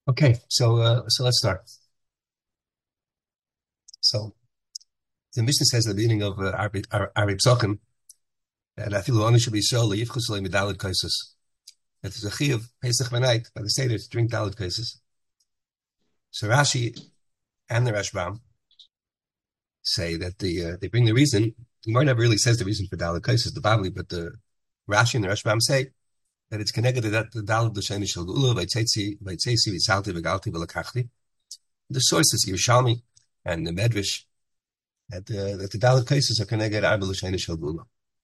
Okay, so let's start. So the Mishnah says at the beginning of Ari Psachim that I feel only should be so leifchus medalid kaisus. That there's a chiyuv Pesach night by the Seder to drink dalid kaisus. So Rashi and the Rashbam say that they bring the reason. The Gemara never really says the reason for dalid kaisus, the Bavli, but the Rashi and the Rashbam say that it's connected to the dalid l'sheni shel gula v'tzeitzi v'tzalti v'galti v'lakachti. The sources Yerushalmi and the Medrash that the dalid cases are connected to Arba L'Shayna Shel Gula.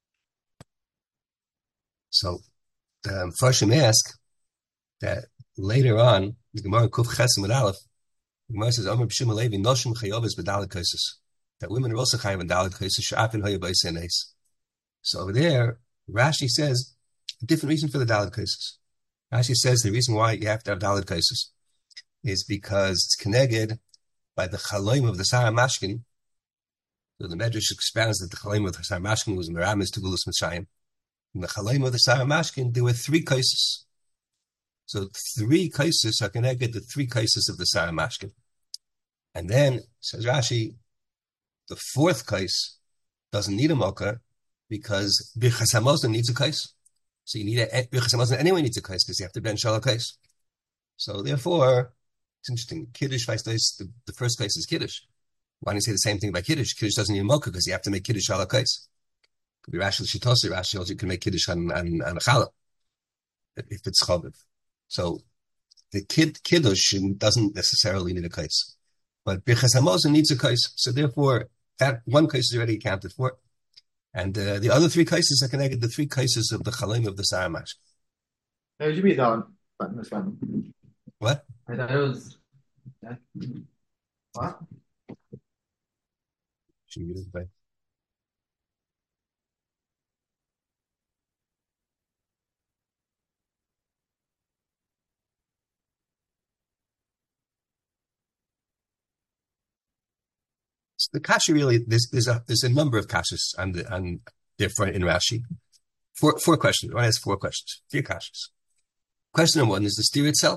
So the Farshim ask that later on, the Gemara Kuf Chesim with Aleph, the Gemara says, Omer B'Shim Alevi Noshim Chayovis B'Dalid cases. That women are also chayav in dalid cases, Sha'afin Hoya B'Ysenes. So over there, Rashi says a different reason for the dalid cases. Rashi says the reason why you have to have dalid cases is because it's connected by the chaloim of the Sarah Mashkin. So the Medrash expands that the chaloim of the Sarah Mashkin was Meramis to Gulas Mitzrayim. In the chaloim of the Sarah Mashkin, there were three cases. So three cases are connected to three cases of the Sarah Mashkin. And then, says Rashi, the fourth case doesn't need a mocha because Birchas Hamazon needs a case. So you need Birchas Hamazon anyway needs a case because you have to bench all a case. So therefore, it's interesting. Kiddush, the first case is Kiddush. Why don't you say the same thing about Kiddush? Kiddush doesn't need a mocha because you have to make Kiddush ala kais. Could be Rashi Shitosi. Rashi also you can make Kiddush on a challah if it's chaviv. So the Kiddush doesn't necessarily need a kais, but Birchas Hamazon needs a kais. So therefore, that one case is already accounted for, and the other three cases are connected. The three cases of the chalim of the Saramash. How would you be done? This one. What? I thought it was. What? Should we get it back? So the kasha really there's a number of kashas on different in Rashi. Four questions. I want to ask four questions. Three kashas. Question number one is the steer itself.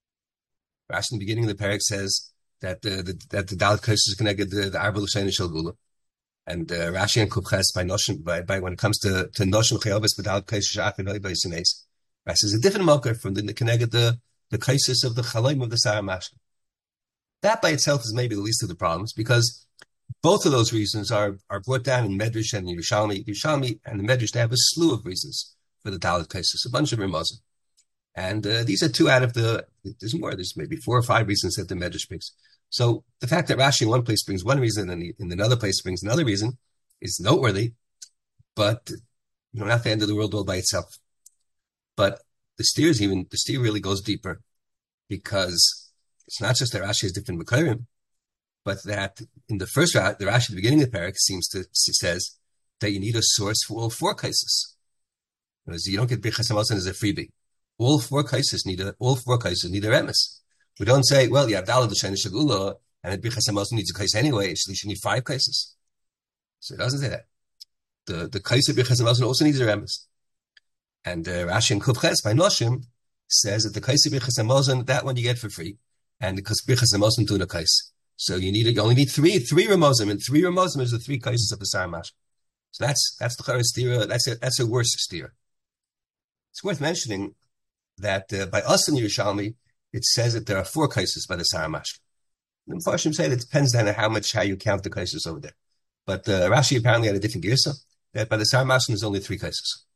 Rashi in the beginning of the parak says that the daled kaisus is connected to the Arba L'Shayna Shel Gula. And Rashi and Kubches by when it comes to Noshim Chayovis B'Daled Kaisus Sha'afin Hoy B'Ysenes. Rashi is a different marker from the connected the kaisus of the Chalaim of the Sarah Mashkin. That by itself is maybe the least of the problems because both of those reasons are brought down in Medrash and Yerushalmi. Yerushalmi and the Medrash, they have a slew of reasons for the Daled Kaisus, a bunch of Ramazan. And these are two out of there's more, there's maybe 4 or 5 reasons that the Medrash brings. So the fact that Rashi in one place brings one reason and in another place brings another reason is noteworthy, but not the end of the world all by itself. But the steer really goes deeper because it's not just that Rashi has different Mekayim, but that in the first the Rashi at the beginning of the parak says that you need a source for all 4 cases. You don't get Birchas Hamazon as a freebie. All 4 cases need a remes. We don't say, well, you have Daled L'Shayna Shel Gula, and Birchas Hamazon needs a case anyway, so you should need 5 cases. So it doesn't say that. The case of Birchas Hamazon also needs a remes. And Rashi and Kubches by Noshim says that the case of Birchas Hamazon, that one you get for free, and because Birchas Hamazon to a case. So you only need three Ramazim, and 3 Ramazim is the 3 cases of the Saramash. So that's the Charas Stira, that's a worse Stira. It's worth mentioning that by us in Yerushalmi, it says that there are 4 cases by the Saramash. The Mepharshim say that it depends on how you count the cases over there. But Rashi apparently had a different girsa, that by the Saramash there's only 3 cases.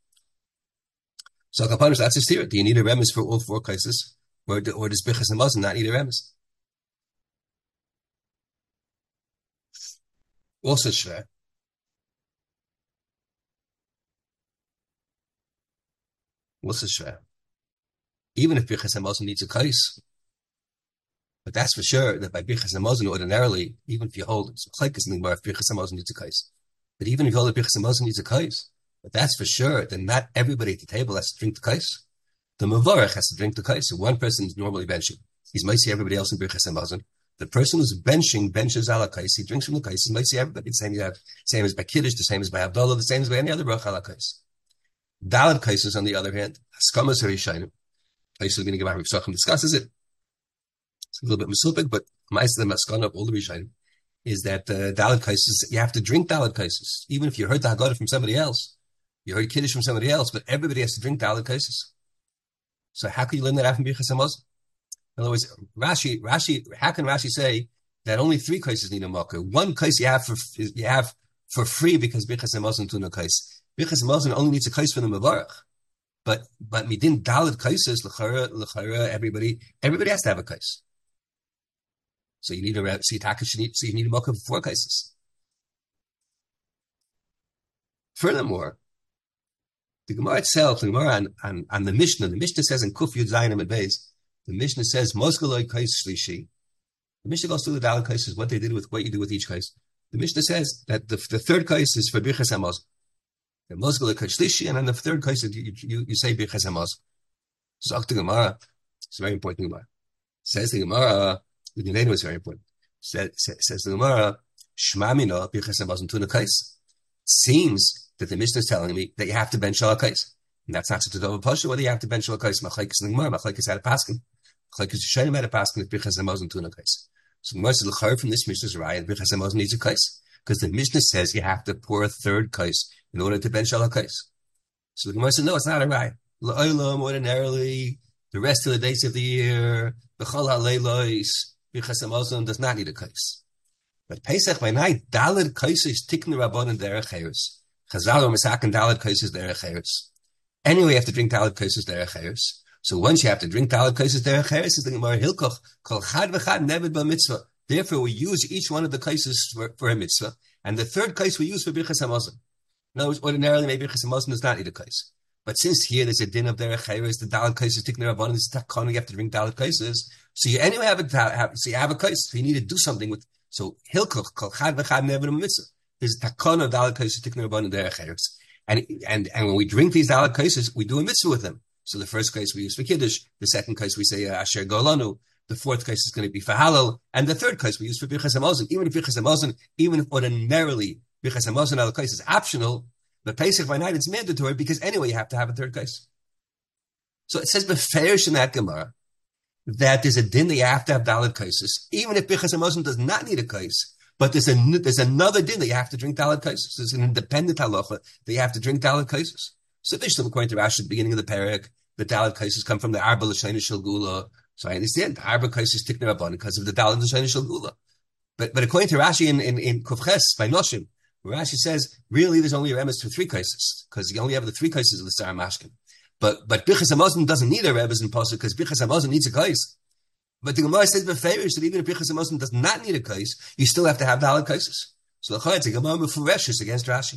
So Kapanos, that's a Stira. Do you need a remes for all 4 cases? Or does Birchas Hamazon not need a remes? Also shver. Even if Birchas Hamazon needs a case, but that's for sure that by Birchas Hamazon ordinarily, even if you hold it's like something more if Birchas Hamazon needs a case. But even if you hold that Birchas Hamazon needs a case, but that's for sure, then not everybody at the table has to drink the case. The Mavarech has to drink the case. So one person is normally benching. He's might see everybody else in Birchas Hamazon. The person who's benches ala kais, he drinks from the kais, and might see everybody. The same as by Kiddush, the same as by Abdullah, the same as by any other brach ala kais. Daled kaises, on the other hand, haskamas harishayim. Place of the beginning of Ari Psachim discusses it. It's a little bit misupik, but the maskana of all the Rishonim is that Dalit Kaisis, you have to drink Dalit Kaisis. Even if you heard the Haggadah from somebody else, you heard Kiddush from somebody else, but everybody has to drink Dalit Kaisis. So how can you learn that out from Birchas Hamazon? In other words, how can Rashi say that only 3 kaises need a makar? 1 kais you have for free because Birchas Hamazon to no kais. Birchas Hamazon only needs a kais for the Mevarach. But midin Dalit kaises, l'chara, everybody has to have a kais. So you need a makar for 4 kaises. Furthermore, the Gemara itself, the Gemara on the Mishnah says in Kuf Yud Zayin Amud Beis, the Mishnah says, Mosgaloi Kais Shlishi. The Mishnah goes through the Dalit Kais, what they did with what you do with each Kais. The Mishnah says that the 3rd Kais is for Birchas Hamazon. The Mosgaloi Kais Shlishi, and then the 3rd Kais, you say Birchas Hamazon. So the Gemara, it's a very important Gemara. Says the Gemara, the Yunenu is very important. Says the Gemara, Shma Mina Birchas Hamazon Tuna Kais. Seems that the Mishnah is telling me that you have to bench all Kais. And that's not such a double pasha, whether you have to bench all Kais. Machlekes in the Gemara, Machlekes had a paskin. Machlekes Yishanim had a paskin if Birchas Hamazon Tuna Kais. So the Gemara says, l'char from this Mishnah's right, Birchas Hamazon needs a Kais. Because the Mishnah says you have to pour a 3rd Kais in order to bench all Kais. So the Gemara says, no, it's not a right. L'olam, ordinarily, the rest of the days of the year, b'chol ha'leilos, Birchas Hamazon does not need a Kais. But Pesach by night, Dalit Kaisis tiknu rabbanon derech eretz. Chazal or Misakin Dalit Kaisis derech eretz. Anyway, you have to drink Dalit Kaisis derech eretz. So once you have to drink Dalit Kaisis derech eretz, is the Gemara Hilkoch kol chad v'chad nevid ba mitzvah. Therefore, we use each one of the Kaisis for a mitzvah, and the 3rd Kais we use for Birchas Hamazon. In other words, ordinarily, maybe Birchas Hamazon does not need a Kais. But since here there's a din of derech eretz, the Dalit Kaisis tiknu rabbanon is takon, you have to drink Dalit Kaisis. So you anyway have a Kais. So you need to do something with. So Hilkoch kol chad v'chad nevid mitzvah. There's a takon of Dalit Kaisis tiknu rabbanon derech eretz, and when we drink these Dalit Kaisis, we do a mitzvah with them. So the 1st Kais we use for Kiddush, the 2nd Kais we say Asher Golanu, the 4th Kais is going to be for Halal, and the 3rd Kais we use for Birchas Hamazon. Even if ordinarily Birchas Hamazon Dalit Kais is optional, but Pesach by night it's mandatory because anyway you have to have a 3rd Kais. So it says beferish in that Gemara that there's a din that you have to have Dalit Kaisis, even if Birchas Hamazon does not need a Kais. But there's another din that you have to drink Dalit Kaisis. There's an independent halacha that you have to drink Dalit Kaisis. So Vishlam, according to Rashi at the beginning of the parak, the Dalit Kaisis come from the Arba L'Shayna Shel Gula. So I understand the Arba Kaisis tiknu rabbanon because of the Dalit L'Shayna Shel Gula. But according to Rashi in Kufches by Noshim, where Rashi says really there's only a remes for 3 Kaisis because you only have the 3 Kaisis of the Sar Mashkin. But Birchas Hamazon doesn't need a remes in Pasuk because Birchas Hamazon needs a Kais. But the Gemara says beferish that even if Birchas Hamazon does not need a Kais, you still have to have Dalit Kaisis. So the Chayat, the Gemara mefureshes against Rashi.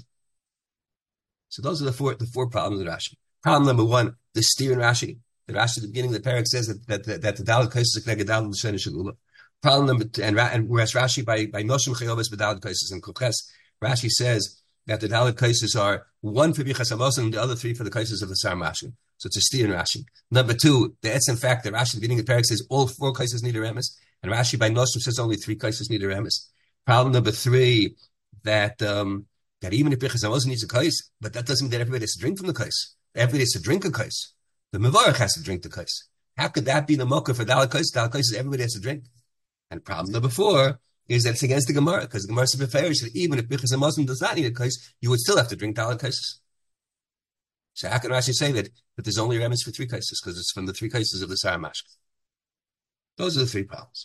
So those are the four problems with Rashi. Problem number 1, the steer in Rashi. The Rashi at the beginning of the parak says that the Dalit Kaisis is connected down to the Shana Shagula. Problem number 2, and whereas Rashi by Noshim Chayobes B'Dalit Kaisis and Kuches, Rashi says that the Dalit Kaisis are 1 for Birchas Hamazon and the other 3 for the Kaisis of the Sar Mashkin. So it's a steer in Rashi. Number 2, the etzem fact that Rashi at the beginning of the parak says all 4 Kaisis need a remes, and Rashi by Noshim says only 3 Kaisis need a remes. Problem number 3, that even if Birchas Hamazon needs a Kais, but that doesn't mean that everybody has to drink from the Kais. Everybody has to drink a Kais. The Mevarach has to drink the Kais. How could that be the mocha for Dalit Kais? Dalit Kais is everybody has to drink. And problem number 4 is that it's against the Gemara, because the Gemara says beferish that even if Birchas Hamazon does not need a Kais, you would still have to drink Dalit Kaisis. So how can Rashi say that there's only a remnants for 3 Kaisis, because it's from the 3 Kaisis of the Sar Mashkin? Those are the 3 problems.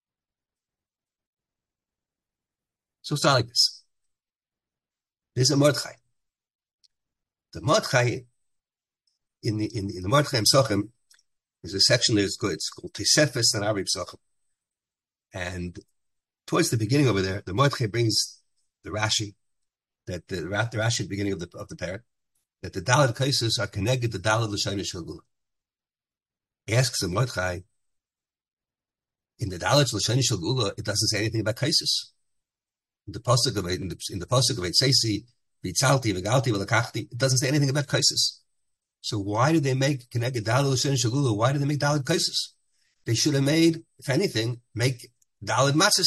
So it's not like this. There's a Mordechai. The Mordechai in the Mordechai Psachim is a section that is good. It's called Tesefes and Ari Psachim. And towards the beginning over there, the Mordechai brings the Rashi, that the Rashi at the beginning of the parak, that the Dalit Kaisis are connected to Dalit L'Shayna Shel Gula. He asks the Mordechai, in the Dalit L'Shayna Shel Gula, it doesn't say anything about Kaisis. In the pasuk of it, Seisi, Vitzalti, Vegalti, Velakachti, it doesn't say anything about Kaisis. So why did they make connected Dalit L'Shayna Shel Gula? Why did they make Dalit Kaisis? They should have made, if anything, make Dalit Matzis.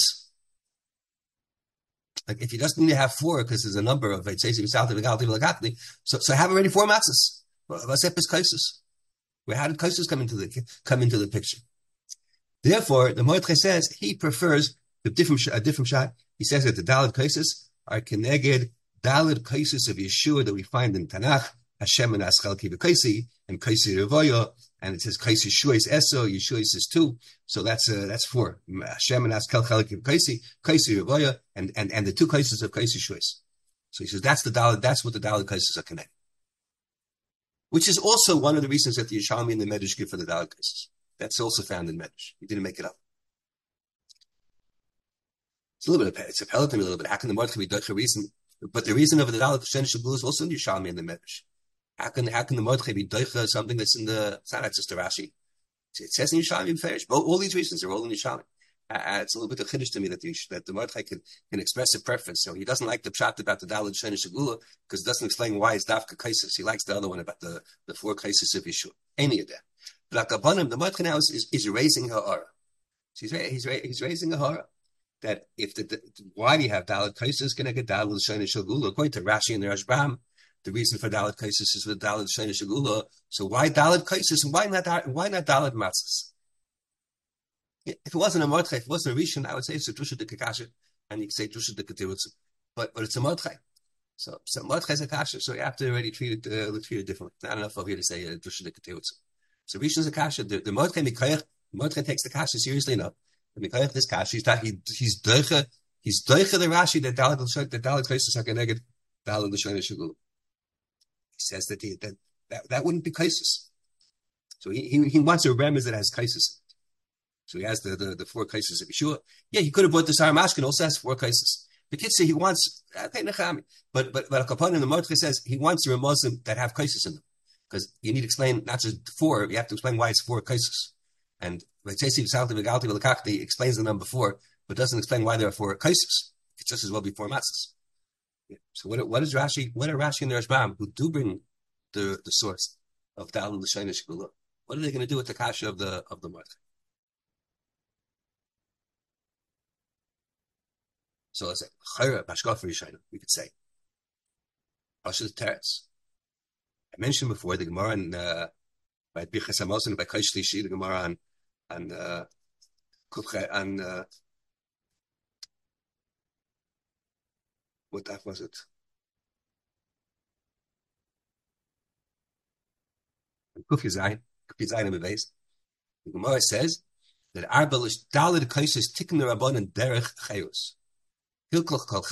Like if you just need to have 4, because there's a number of Seisi, Vitzalti, Vegalti, Velakachti, so have already 4 matzahs. Vasep is Kaisis. Where how did Kaisis come into the picture? Therefore, the Mordechai says he prefers a different shot. He says that the Daled cases are keneged Daled cases of Yeshua that we find in Tanakh, Hashem and Aschel Kivakaisi, and Kaisi Revoya, and it says Kaisi Shuais Eso, Yeshua is 2. So that's 4. Hashem and Aschel Kivakaisi, Kaisi Revoya, and the 2 cases of Kaisi Shuais. So he says that's what the Daled cases are connected. Which is also one of the reasons that the Yerushalmi and the Medrash give for the Daled cases. That's also found in Medrash. He didn't make it up. It's a little bit it's a peloton, a little bit. How can the Mordechai be Doicha reason? But the reason of the Daled Shenesh Shagula is also in the Yerushalmi and the Medrash. How can the Mordechai be Doicha something that's in the? It's not just the Rashi. It says in Yerushalmi and Ferish. All these reasons are all in Yerushalmi. It's a little bit of chiddush to me that the Mordechai can express a preference. So he doesn't like the pshat about the Daled Shenesh Shagula because it doesn't explain why it's Dafka Kaisis. He likes the other one about the 4 Kaisis of Yeshua. Any of that. But Akabanim, the Mordechai now is raising her aura. So he's raising a hara. That if why do you have Dalet Kaisis connected Dalet Shenesh Shagula? According to Rashi and the Rashbam, the reason for Dalet Kaisis is with Dalet Shenesh Shagula. So why Dalet Kaisis and why not Dalet Matzos? If it wasn't a Mordechai, if it wasn't a Rishon, I would say it's a Drusha de Kakasha, and you could say Drusha de Ketirutz. But it's a Mordechai. So Mordechai is a Kasha, so you have to already treat it differently. Not enough over here to say Drusha de Ketirutz. So Rishon is a Kasha. The Mordechai Mikayach, Mordechai takes the Kasha seriously enough. The Mikayach this Kasha, he's doicha the Rashi that Dalet Kaisis are connected Dalet Shenesh Shagula. He says that wouldn't be Kaisis. So he wants a remez that has Kaisis. So he has the 4 cases of Yeshua. Yeah, he could have bought the Sarah Mashkin, also has 4 cases. The kid say he wants, but a Kapan in the Mordechai says he wants a Ramazim that have cases in them. Because you need to explain not just 4, you have to explain why it's 4 cases. And he explains the number 4, but doesn't explain why there are 4 cases. It's just as well be 4 matzahs. Yeah. So what is Rashi? What are Rashi and the Rashbam who do bring the source of Daled Shenesh Shagula? What are they going to do with the kasha of the Mordechai? So it's like Chayra Bashkaf Rishayna, we could say. Pasha Teretz. I mentioned before the Gemara by Birchas Hamazon and by Kaish Lishi, the Gemara on what that was it? Kufi Zayin and Bebeis. The Gemara says that Arbalish Daled Kaisis Tikkun Rabban and Derech Chayus. That's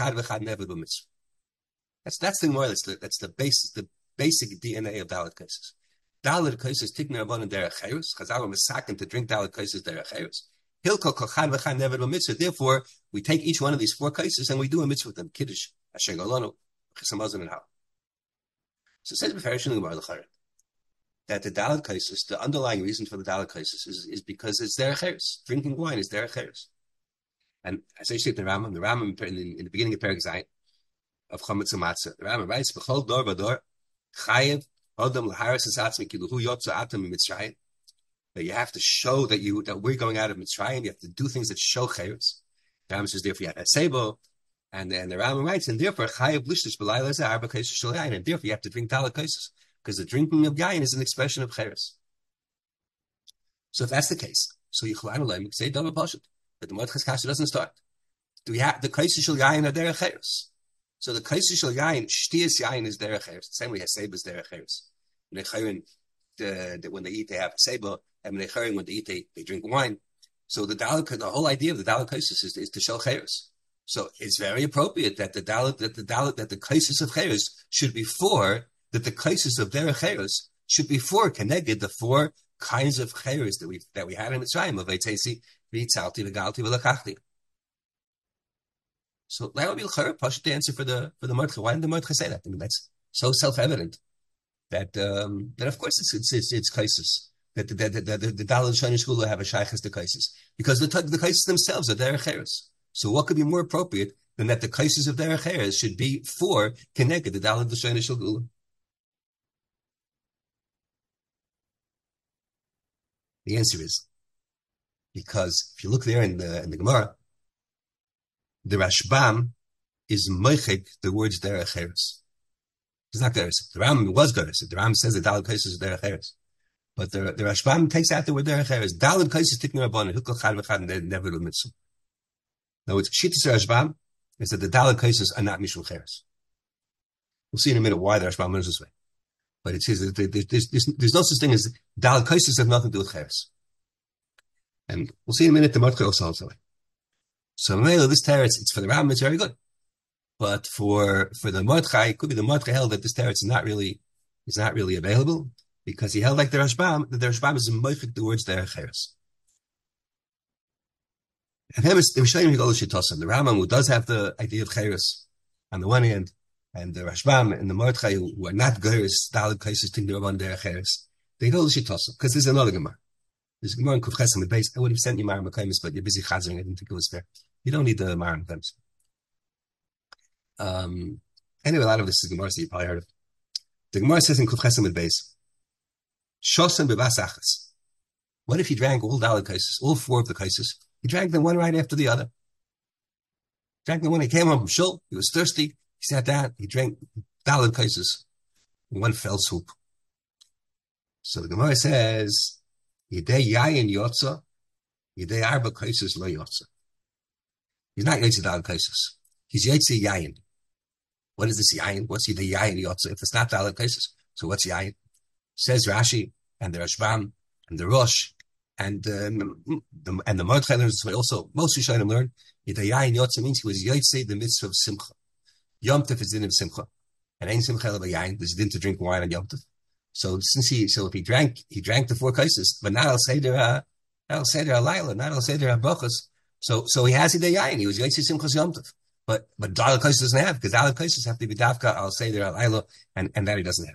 the Gemara. That's the basic DNA of Dalet Kaisis. Dalet Kaisis Tikna Rabban and Derech Chayus. Chazal was sacked to drink Dalet Kaisis Derech Chayus. Hilkol Kolchad V'Chad Never B'Mitzvah. Therefore, we take each one of these 4 cases and we do a mitzvah with them. Kiddush, Asher Golanu, Chisamazon, and Hal. So it says B'Farish in the Gemara L'Charet that the Dalet Kaisis, the underlying reason for the Dalet Kaisis is because it's Derech Chayus. Drinking wine is Derech Chayus. And as I say to the Rambam in the beginning of Perek Zayin of Chametz Matzah, the Rambam writes, "B'chol dor v'dor chayev adam l'haris esatzmi kiluhu yotza atam mitzrayim." That you have to show that we're going out of Mitzrayim. You have to do things that show chayus. The Rambam says, therefore you have sebo, and then the Rambam writes, and therefore chayev lishtish b'layla zeh arba kaisus shel yayin, and therefore you have to drink Dalet Kaisus because the drinking of yayin is an expression of chayus. So if that's the case, so Yichlan Olam say double pashut. But the Mordechai's kasha doesn't start. Do we have the Kaisus Shel Yayin are Derech Chayus? So the Kaisus Shel Yayin, Shtias Yayin is Derech Chayus. The same way Haseba is Derech Chayus. When they eat, they have Haseba, and when they eat, they drink wine. So the whole idea of the Dalet Kaisus is to show Chayus. So it's very appropriate that the Kaisus of Chayus should be for that the Kaisus of Derech Chayus should be for connected the 4 kinds of Chayus that we had in Mitzrayim of Eitesi. So that would be the answer for the Mordechai. Why did the Mordechai say that? I mean, that's so self-evident that of course it's Kaisus that the Dalet Shenesh Shagula have a shaychus to Kaisus because the Kaisus themselves are Derech Chayus. So what could be more appropriate than that the Kaisus of Derech Chayus should be for connected the Dalet Shenesh Shagula? The answer is because if you look there in the Gemara, the Rashbam is moichik the words Derech Chayus. It's not Derech. The Ram was Derech. The Ram says that Dalet Kaisus is Derech Chayus. But the Rashbam takes out the word derech eretz. Daled kaises tikner rabbanon hilkol chad v'chad never mitzvah. Now, it's Shittas Rashbam is that the Daled kaises are not mishum cheres. We'll see in a minute why the Rashbam learns this way. But it says that there's no such thing as Daled kaises have nothing to do with cheres. And we'll see in a minute the Mordechai also holds that way. So this teretz, it's for the Rambam, it's very good. But for the Mordechai, it could be the Mordechai held that this teretz is not really available, because he held like the Rashbam, that the Rashbam is moifik the words derech eretz. And him is the Rishayim Higol Shitosim. The Rambam, who does have the idea of cheres on the one hand, and the Rashbam and the Mordechai, who are not geres, Daled kaises tinker rabbanon derech eretz, they go to Shitosim, because there's another Gemara. There's a Gemara in Kuf Chesem Beis. I would have sent you Maram Mekaymis, but you're busy chazering. I didn't think it was fair. You don't need the Maram Mekaymis. Anyway, a lot of this is Gemara, so you probably heard of. The Gemara says in Kuf Chesem Beis, Shosen bebas achas. What if he drank all Daled kaises, all four of the kaises? He drank them one right after the other. Drank them when he came home from shul. He was thirsty. He sat down. He drank Daled kaises in one fell swoop. So the Gemara says, Yidei yayin yotza, yidei arba kaises lo yotza. He's not yotza Daled kaises. He's yotza yayin. What is this yayin? What's yidei yayin yotza? If it's not Daled kaises, so what's yayin? Says Rashi and the Rashbam and the Rosh and the Mordechai learns also. Most Rishonim learn yidei yayin yotza means he was yotza the mitzvah of simcha. Yom Tov is din of simcha, and ain't simcha el yayin. There's din to drink wine on Yom Tov. So if he drank the four kaises, but not al seder alayla, not al seder brachos. So he has yidei yayin. He was yotza simchas Yom Tov, but Daled kaises doesn't have, because Daled kaises have to be davka al seder alayla, and that he doesn't have.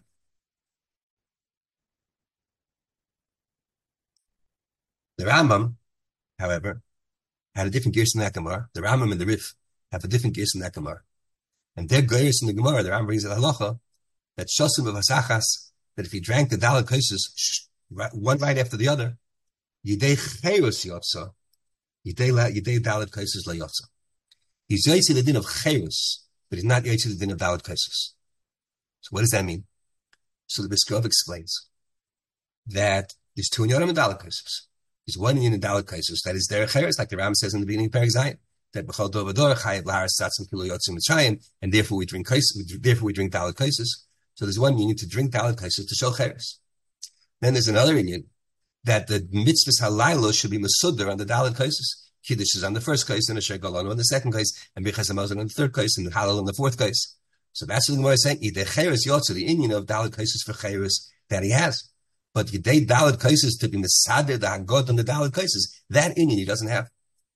The Rambam, however, had a different gears in that Gemara. The Rambam and the Rif have a different gears in that Gemara. And their gears in the Gemara, the Rambam brings a halacha that shosim b'vasachas, that if he drank the Daled kaises one right after the other, yidei cheirus yotza, yidei Daled kaises la yotza. He's yotzi the din of cheirus, but he's not yotzi the din of Daled kaises. So what does that mean? So the Briskov explains that there's two inyanim in Daled kaises. There's one in Daled kaises that is derech eretz, like the Ram says in the beginning of Perek Zayin, that b'chol dor v'dor chayav laharas satzim kilo yotzim mitzrayim, and therefore we drink Daled kaises. So there's one union to drink Daled kaises to show cheres. Then there's another union that the mitzvahs halaylo should be masudar on the Daled kaises. Kiddush is on the first case, and Asher Galanu on the second case, and Birchas Hamazon on the third case, and Halal on the fourth case. So that's what the Gemara is saying. Yidei cheres yotza, the union of Daled kaises for cheres that he has. But Yidei Daled kaises to be mesader the hagod on the Daled kaises, that union he doesn't have.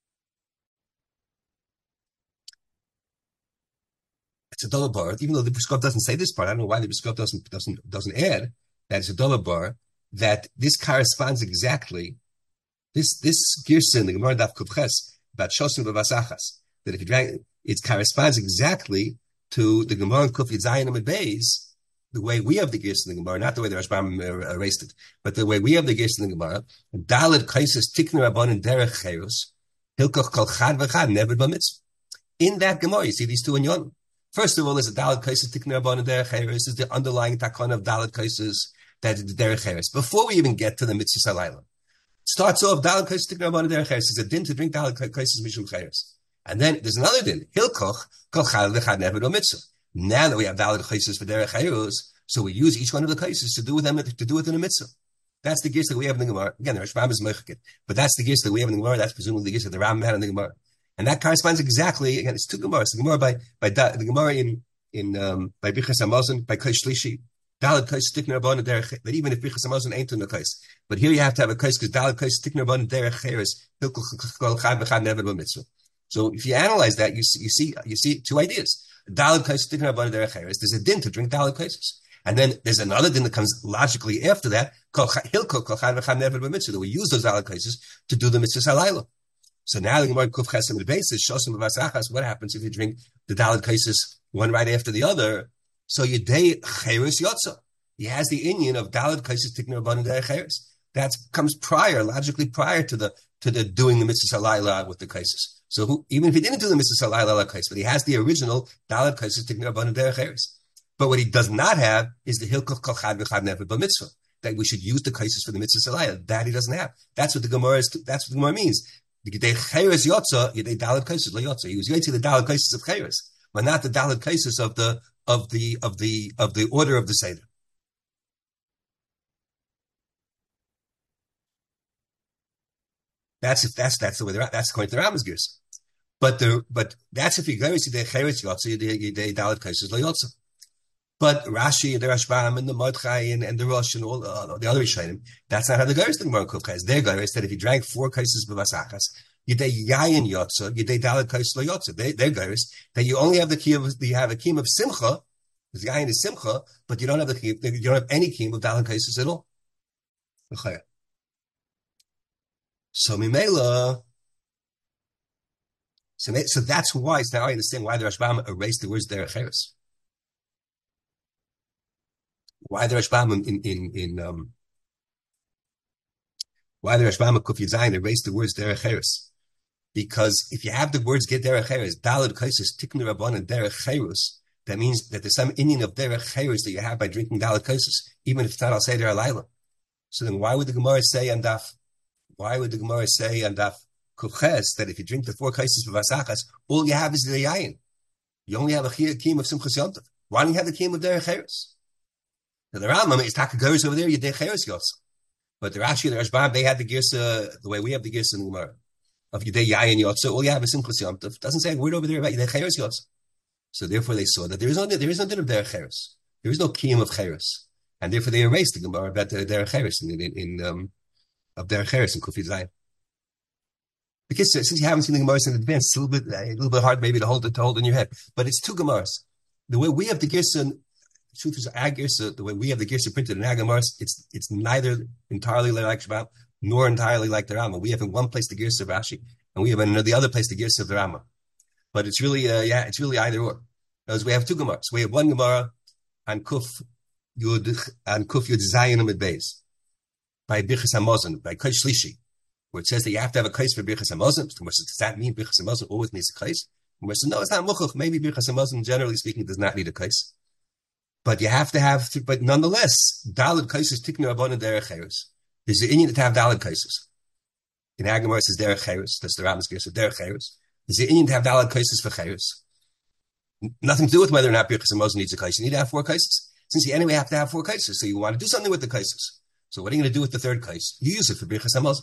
It's a double bar, even though the Briskov doesn't say this part. I don't know why the Briskov doesn't add that it's a double bar, that this corresponds exactly. This girsa in the Gemara Daf Kuf Ches about shosim b'vasachas, that if you drank, it corresponds exactly to the Gemara Kuf Yud Zayin Amud Beis, the way we have the girsa in the Gemara, not the way the Rashbam erased it, but the way we have the girsa in the Gemara. Daled kaises tikner rabbanon derech cheirus, hilkoch kol chad v'chad never b'mitzvah. In that Gemara, you see these two inyanim. First of all, there's a Daled kaises tikner rabbanon derech cheirus. Is the underlying takon of Daled kaises that is the derech cheirus. Before we even get to the mitzvah salayla, starts off Daled kaises tikner rabbanon derech cheirus. It's a din to drink Daled kaises mishum cheirus. And then there's another din, hilkoch kol chad v'chad never b'mitzvah. Now that we have Daled kaises for derech cheirus, so we use each one of the kaises to do with them, to do it in a mitzvah. That's the gist that we have in the Gemara. Again, the Rashbam is meichik, but that's the gist that we have in the Gemara. That's presumably the gist that the Rambam had in the Gemara, and that corresponds exactly. Again, it's two Gemaras. The Gemara the Gemara by Birchas Hamazon by Kais Shlishi. Daled kaises tikner rabbanon derech. That even if Birchas Hamazon ain't in the kais, but here you have to have a kais because Daled kaises tikner rabbanon derech cheres hilkol kol chad v'chad never b'mitzvah. So if you analyze that, you see two ideas. Daled kaises tikner rabbanon derech cheres. There's a din to drink Daled kaises. And then there's another thing that comes logically after that, that we use those Daled kaises to do the mitzvah salayla. So now the Gemara Kuf Chesem the basis, shosim b'vasachas, what happens if you drink the Daled kaises one right after the other? So Yidei cheirus yotza. He has the inyan of Daled kaises tikner rabbanon derech cheres. That comes logically prior to the doing the mitzvah salayla with the kaises. So even if he didn't do the mitzvah salayla kaises, but he has the original Daled kaises tikner rabbanon derech cheres. But what he does not have is the hilkoch kol chad v'chad never b'mitzvah. that we should use the kaisis for the mitzvah salayah. That he doesn't have. That's what the Gemara means. He was yotze the daled kaisis of chayres, but not the daled kaisis of the order of the seder. That's the way that's according to the Rambam's gears. But that's if you go to the chayres yotze, the daled kaisis lo yotze. But Rashi and the Rashbam and the Mordechai and the Rosh and all the other Rishonim, that's not how the Geras think about Kufches. Their Geras that if you drank 4 kaises b'vasachas, you day yayin yotza, you day daled kaises lo yotza. Their Geras that you only have the key of simcha, because yayin is simcha, but you don't have you don't have any key of daled kaises at all. So Mimela. So that's why. So now I understand why the Rashbam erased the words derech cheres. Why the Rashbam why the Rashbam Kuf Yud Zayin erased the words derech cheres? Because if you have the words get derech cheres, daled kaisus tiknu rabban and derech cheres, that means that there's some inyan of derech cheres that you have by drinking daled kaisus, even if it's not al seder alayla. So then, why would the Gemara say on Daf Kufches that if you drink the 4 kaisus b'vasachas, all you have is the yayin? You only have a kiyum of simchas yontav. Why don't you have the kiyum of derech cheres? Now, the Rambam is Takagoris over there, you did Cheres Yotz. But the Rashi and the Rashbam, they had the Girsa, the way we have the Girsa in the Gemara. Of Yudei Yayin Yotz, all you have is Simchas Yom Tov. Doesn't say a word over there about Yudei Cheres Yotz. So therefore they saw that there is no din of Derech Cheres. There is no Kiyum of Cheres. And therefore they erased the Gemara about the Derech Cheres of Derech Cheres in Kufi Zayin. Because since you haven't seen the Gemaras in advance, it's a little bit hard maybe to hold in your head. But it's 2 Gemaras. The way we have the Girsa, the truth is, our Girsa, the way we have the Girsa printed in Agamars, it's neither entirely like Shbam nor entirely like the Rama. We have in one place the Girsa of Rashi, and we have in the other place the Girsa of the Rama. But it's really, it's really either or. Because we have 2 Gemaras. We have one Gemara on Kuf Yud Zayin Amid Beis by Birchas Hamazon, by Kosh Shlishi, where it says that you have to have a case for Birchas Hamazon. Does that mean Birchas Hamazon always needs a case? And no, it's not muchach. Maybe Birchas Hamazon, generally speaking, does not need a case. But you have to have, but nonetheless, daled kaisus tiknu rabbanan derech cheres. There's the inyan to have daled kaisus. In Agamar it says derech cheres. That's the Rambam's gears of derech cheres. There's the inyan to have daled kaisus for cheres. Nothing to do with whether or not Birchas Hamazon needs a kaisus. You need to have 4 kaisus. Since you anyway have to have 4 kaisus, so you want to do something with the kaisus. So what are you going to do with the 3rd kaisus? You use it for Birchas Hamazon.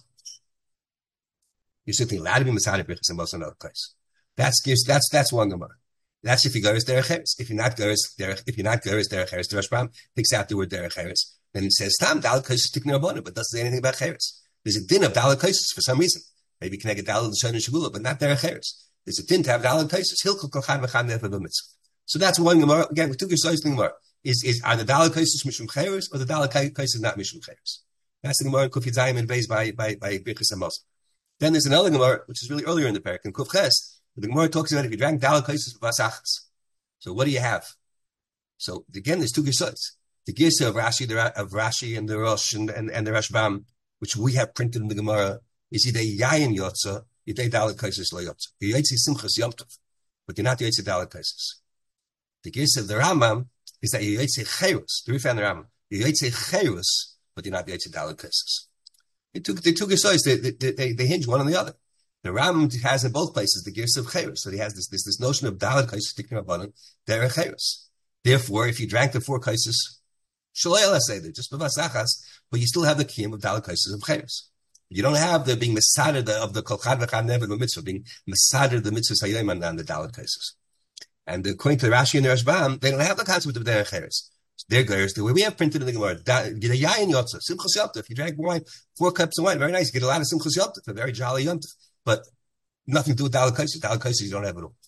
You're simply allowed to be Masada Birchas Hamazon on a kaisus. That's one Gemara. That's if you go as derech cheres. If you're not go as derech cheres, the Rashbam takes out the word derech cheres. Then it says tam daled kaisus tiknu rabbanan, but doesn't say anything about cheres. There's a din of daled kaisus for some reason. Maybe you can get daled l'shon and shagula, but not derech cheres. There's a din to have daled kaisus. Hilchol kol chad v'chad nefer b'mitzvah. So that's one Gemara. Again, with 2 Gersos in the Gemara. Are the daled kaisus mishum cheres or the daled kaisus not mishum cheres? That's the Gemara in Kuf Yud Zayin and Beis by Birchas Hamazon. Then there's another Gemara which is really earlier in the parak in Kuf Ches. The Gemara talks about if you drank daled kaisus b'vasachas. So what do you have? So again, there's 2 Gersos. The Gersa of Rashi and the Rosh and the Rashbam, which we have printed in the Gemara, is Yidei Yayin Yotza, Yidei daled kaisus lo yotza. You Yotze Simchas Yom Tov, but you're not Yotze daled kaisus. The Gersa of the Rambam is that you Yotze Cheres. The Rif and the Rambam, you Yotze Cheres, but you're not Yotze daled kaisus. The 2 Gersos, they hinge one on the other. The Ram has in both places the Gersa of Cheres, so he has this notion of daled kaisus tiknu rabbanan derech cheres. Therefore, if you drank the 4 kaisus, shalei ala seder, just b'vasachas, but you still have the kiyum of daled kaisus of cheres. You don't have the being mesader of the kol chad v'chad never mitzvah, being mesader the mitzvahs hayom and the daled kaisus. And according to Rashi and the Rashbam, they don't have the concept of derech cheres. Their gears, the way we have printed in the Gemara, get a yayin yotza, simchas yom tov. If you drank wine, 4 cups of wine, very nice. You get a lot of simchas yom tov, a very jolly yom tov. But nothing to do with daled kaisus. Daled kaisus you don't have at all.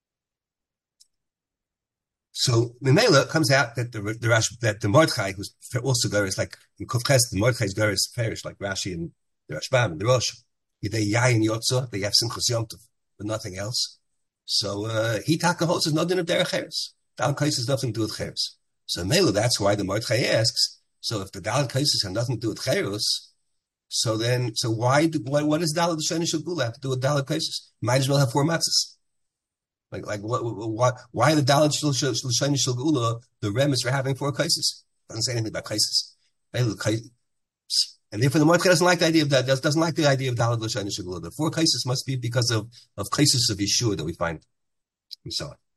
So Mimela comes out that the Mordechai, who's also Geras, like in Kuf Ches, the Mordechai's Geras perish like Rashi and the Rashbam and the Rosh. Yidei Yayin Yotza, they have Simchas Yom Tov, but nothing else. So he taka holds there's no din of derech cheres. Daled kaisus has nothing to do with cheres. So Mimela, that's why the Mordechai asks. So if the daled kaisus have nothing to do with cheres, so why what does daled l'shon shagula have to do with daled kaisus? Might as well have 4 matzahs. Like why the daled l'shon shagula the rem is for having 4 kaisus? Doesn't say anything about kaisus. And therefore, the Mordechai doesn't like the idea of that. Doesn't like the idea of Dalad L'Shayna Shagula. The 4 cases must be because of cases of Yeshua that we find. We saw it.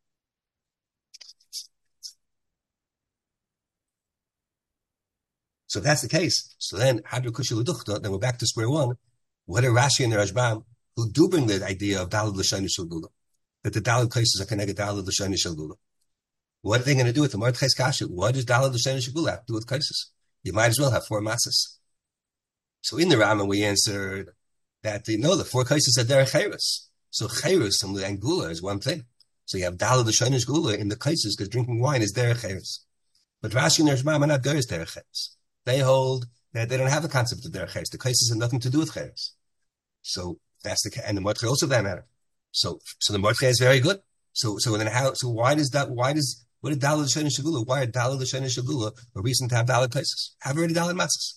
So if that's the case, so then Hadra Kushil Duchta, then we're back to square one. What are Rashi and the Rashbam who do bring the idea of Dalad L'Shayna Shagula? That the Dalad cases are connected to Dalad L'Shayna Shagula. What are they going to do with the Mordechai's Kasha? What does Dalad L'Shayna Shagula have to do with cases? You might as well have 4 matzahs. So in the Rambam we answered that the 4 cases are derech cheres. So cheres and gula is one thing. So you have Dalad L'Shayna Shagula in the cases because drinking wine is derech cheres. But Rashi and Rashbam are not derech cheres. They hold that they don't have the concept of derech cheres. The cases have nothing to do with cheres. So that's and the Mordechai also that matter. So the Mordechai is very good. So then why does what did Dalad L'Shayna Shagula? Why are Dalad L'Shayna Shagula a reason to have Dalad cases? Have already Dalad matzahs.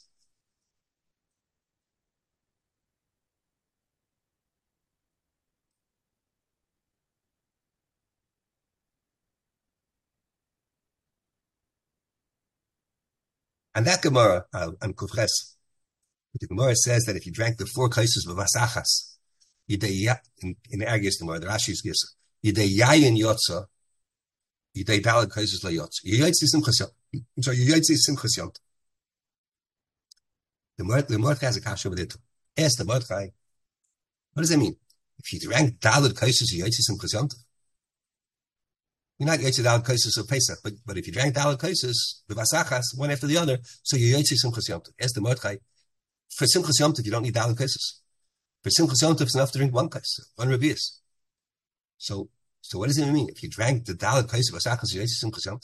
And that Gemara on Kufres, the Gemara says that if you drank the 4 cases of vasachas, in the Argius Gemara, the Rashi's Gisa, Yidei Yayin Yotza, Yidei Dalad cases la Yotza. Yidei Simchas Yom. So Yidei Simchas Yom. The Mordechai has a kasha with it. Ask the Mordechai, what does that mean? If you drank Dalad cases, Yidei Simchas Yom. You're not Yotze Dalad cases of Pesach, but if you drank Dalad cases, the vasachas, one after the other, so you're Yotze Simchas Yom. Ask the Mordechai, for Simchas Yom you don't need Dalad cases. For Simchas Yom it's enough to drink 1 case, 1 revius. So what does it mean? If you drank the Dalad case of vasachas, you're Yotze Simchas Yom.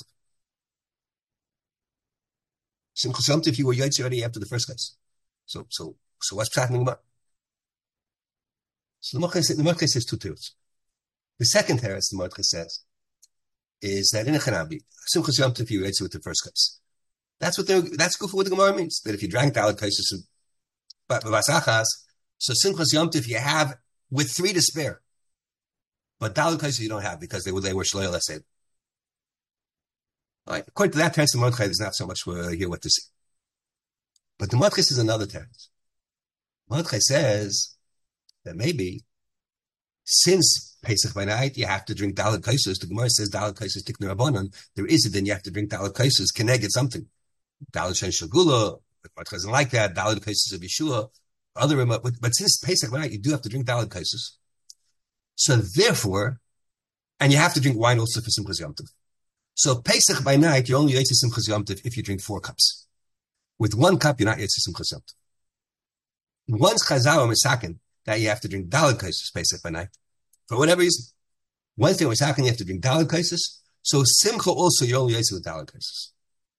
Simchas Yom you were Yotze already after the first case. So what's happening about? So the Mordechai says 2 theories. The second theory, the Mordechai says, is that in a Chanabi, Simchas Yom Tov you Yotze with the first case. That's good for what the Gemara means. That if you drank Dalad cases of vasachas, so Simchas Yom Tov you have with 3 to spare, but Dalad cases you don't have because they were shloil ased. All right. According to that teretz, the Mordechai is not so much here what to see. But the Mordechai says another teretz. Mordechai says that maybe since Pesach by night, you have to drink Dalad Kaisos. The Gemara says Dalad Kaisos Tikner Rabbanon. There is it, then you have to drink Dalad Kaisos. Keneged something. Dalad Shen Shagula. But doesn't like that. Dalad Kaisos of Yeshua. But since Pesach by night, you do have to drink Dalad Kaisos. So therefore, and you have to drink wine also for Simchas Yom Tov. So Pesach by night, you only eat Simchas Yom Tov if you drink 4 cups. With 1 cup, you're not eating Simchas Yom Tov. Once Chazal Misakin, that you have to drink Dalad Kaisos Pesach by night. For whatever reason. Wednesday or Mishakin, you have to drink Dalad Kaisos. So Simcha also, you only eat with Dalad Kaisos.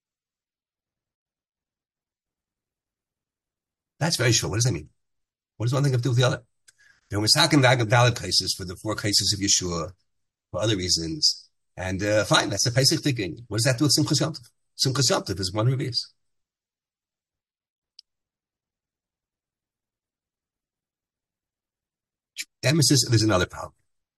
That's very short. What does that mean? What does one thing have to do with the other? There were Mishakin Dalad Kaisos for the 4 cases of Yeshua, for other reasons. And fine, that's a Pesach thinking. What does that do with Simchas Yom Tov? Simchas Yom Tov is 1 revius. Emesis, there's another problem.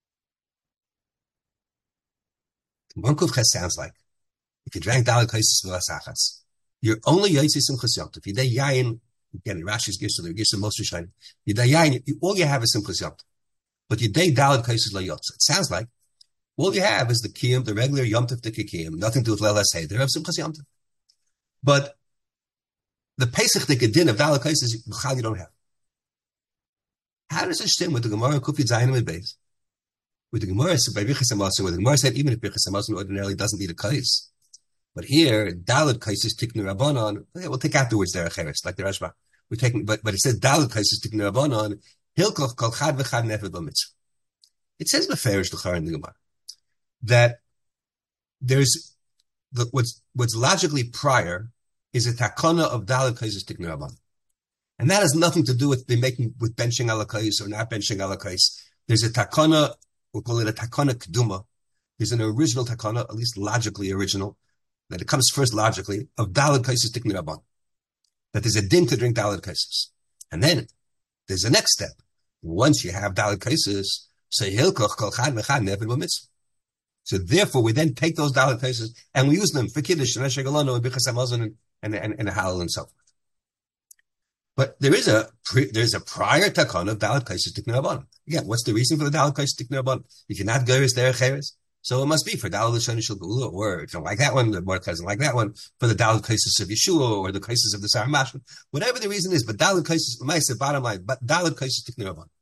One kufches sounds like if you drank Dalad Kaisos v'lasachas, you're only Yotze Simchas Yom Tov. Yidei Yayin, again, Rashi's Gishel, the Gishel most Rishonim. Yidei Yayin, all you have is Simchas Yom Tov. But Yidei Dalad Kaisos LaYotze. It sounds like all you have is the Kiyum, the regular Yom Tov Kiyum, nothing to do with Leil HaSeder of Simchas Yom Tov. But the Pesach Din of Dalad Kaisos, you don't have. How does it stem with the Gemara Kufi Zayin and Beis? With the Gemara by Bichas Hamasim, where the Gemara said even if Bichas Hamasim ordinarily doesn't need a kais, but here Dalad kais is tiknu Rabbanon. We'll take out the words there acheres like the Rashba. We're taking, but it says Dalad kais is tiknu Rabbanon. Hilkoch kol chad v'chad nefed b'mitzvah. It says beferish l'char in the Gemara that there's what's logically prior is a takana of Dalad kais is tiknu Rabbanon. And that has nothing to do with benching ala kais or not benching ala kais. There's a takana, we'll call it a takana keduma. There's an original takana, at least logically original, that it comes first logically, of Dalad kaisos tiknei rabban. That there's a din to drink Dalad kaisos. And then there's a next step. Once you have Dalad kaisos, so hilkoch kol chad v'chad nefed b'mitzvah. So therefore we then take those Dalad kaisos and we use them for Kiddush and Esher Galano and Bichas Hamazon and a halal and so forth. But there's a prior takon of Dalit Kaisus Tiknei Rabbanan. Again, what's the reason for the Dalit Kaisus Tiknei Rabbanan? If you're not Geras Derech Eretz, so it must be for Dalit L'Shon Shel Geula, or if you don't like that one, the Mordechai doesn't like that one, for the Dalit Kaisus of Yeshua, or the Kaisus of the Saramash, whatever the reason is, but Dalit Kaisus, Maisa, bottom line, but Dalit Kaisus Tiknei Rabbanan.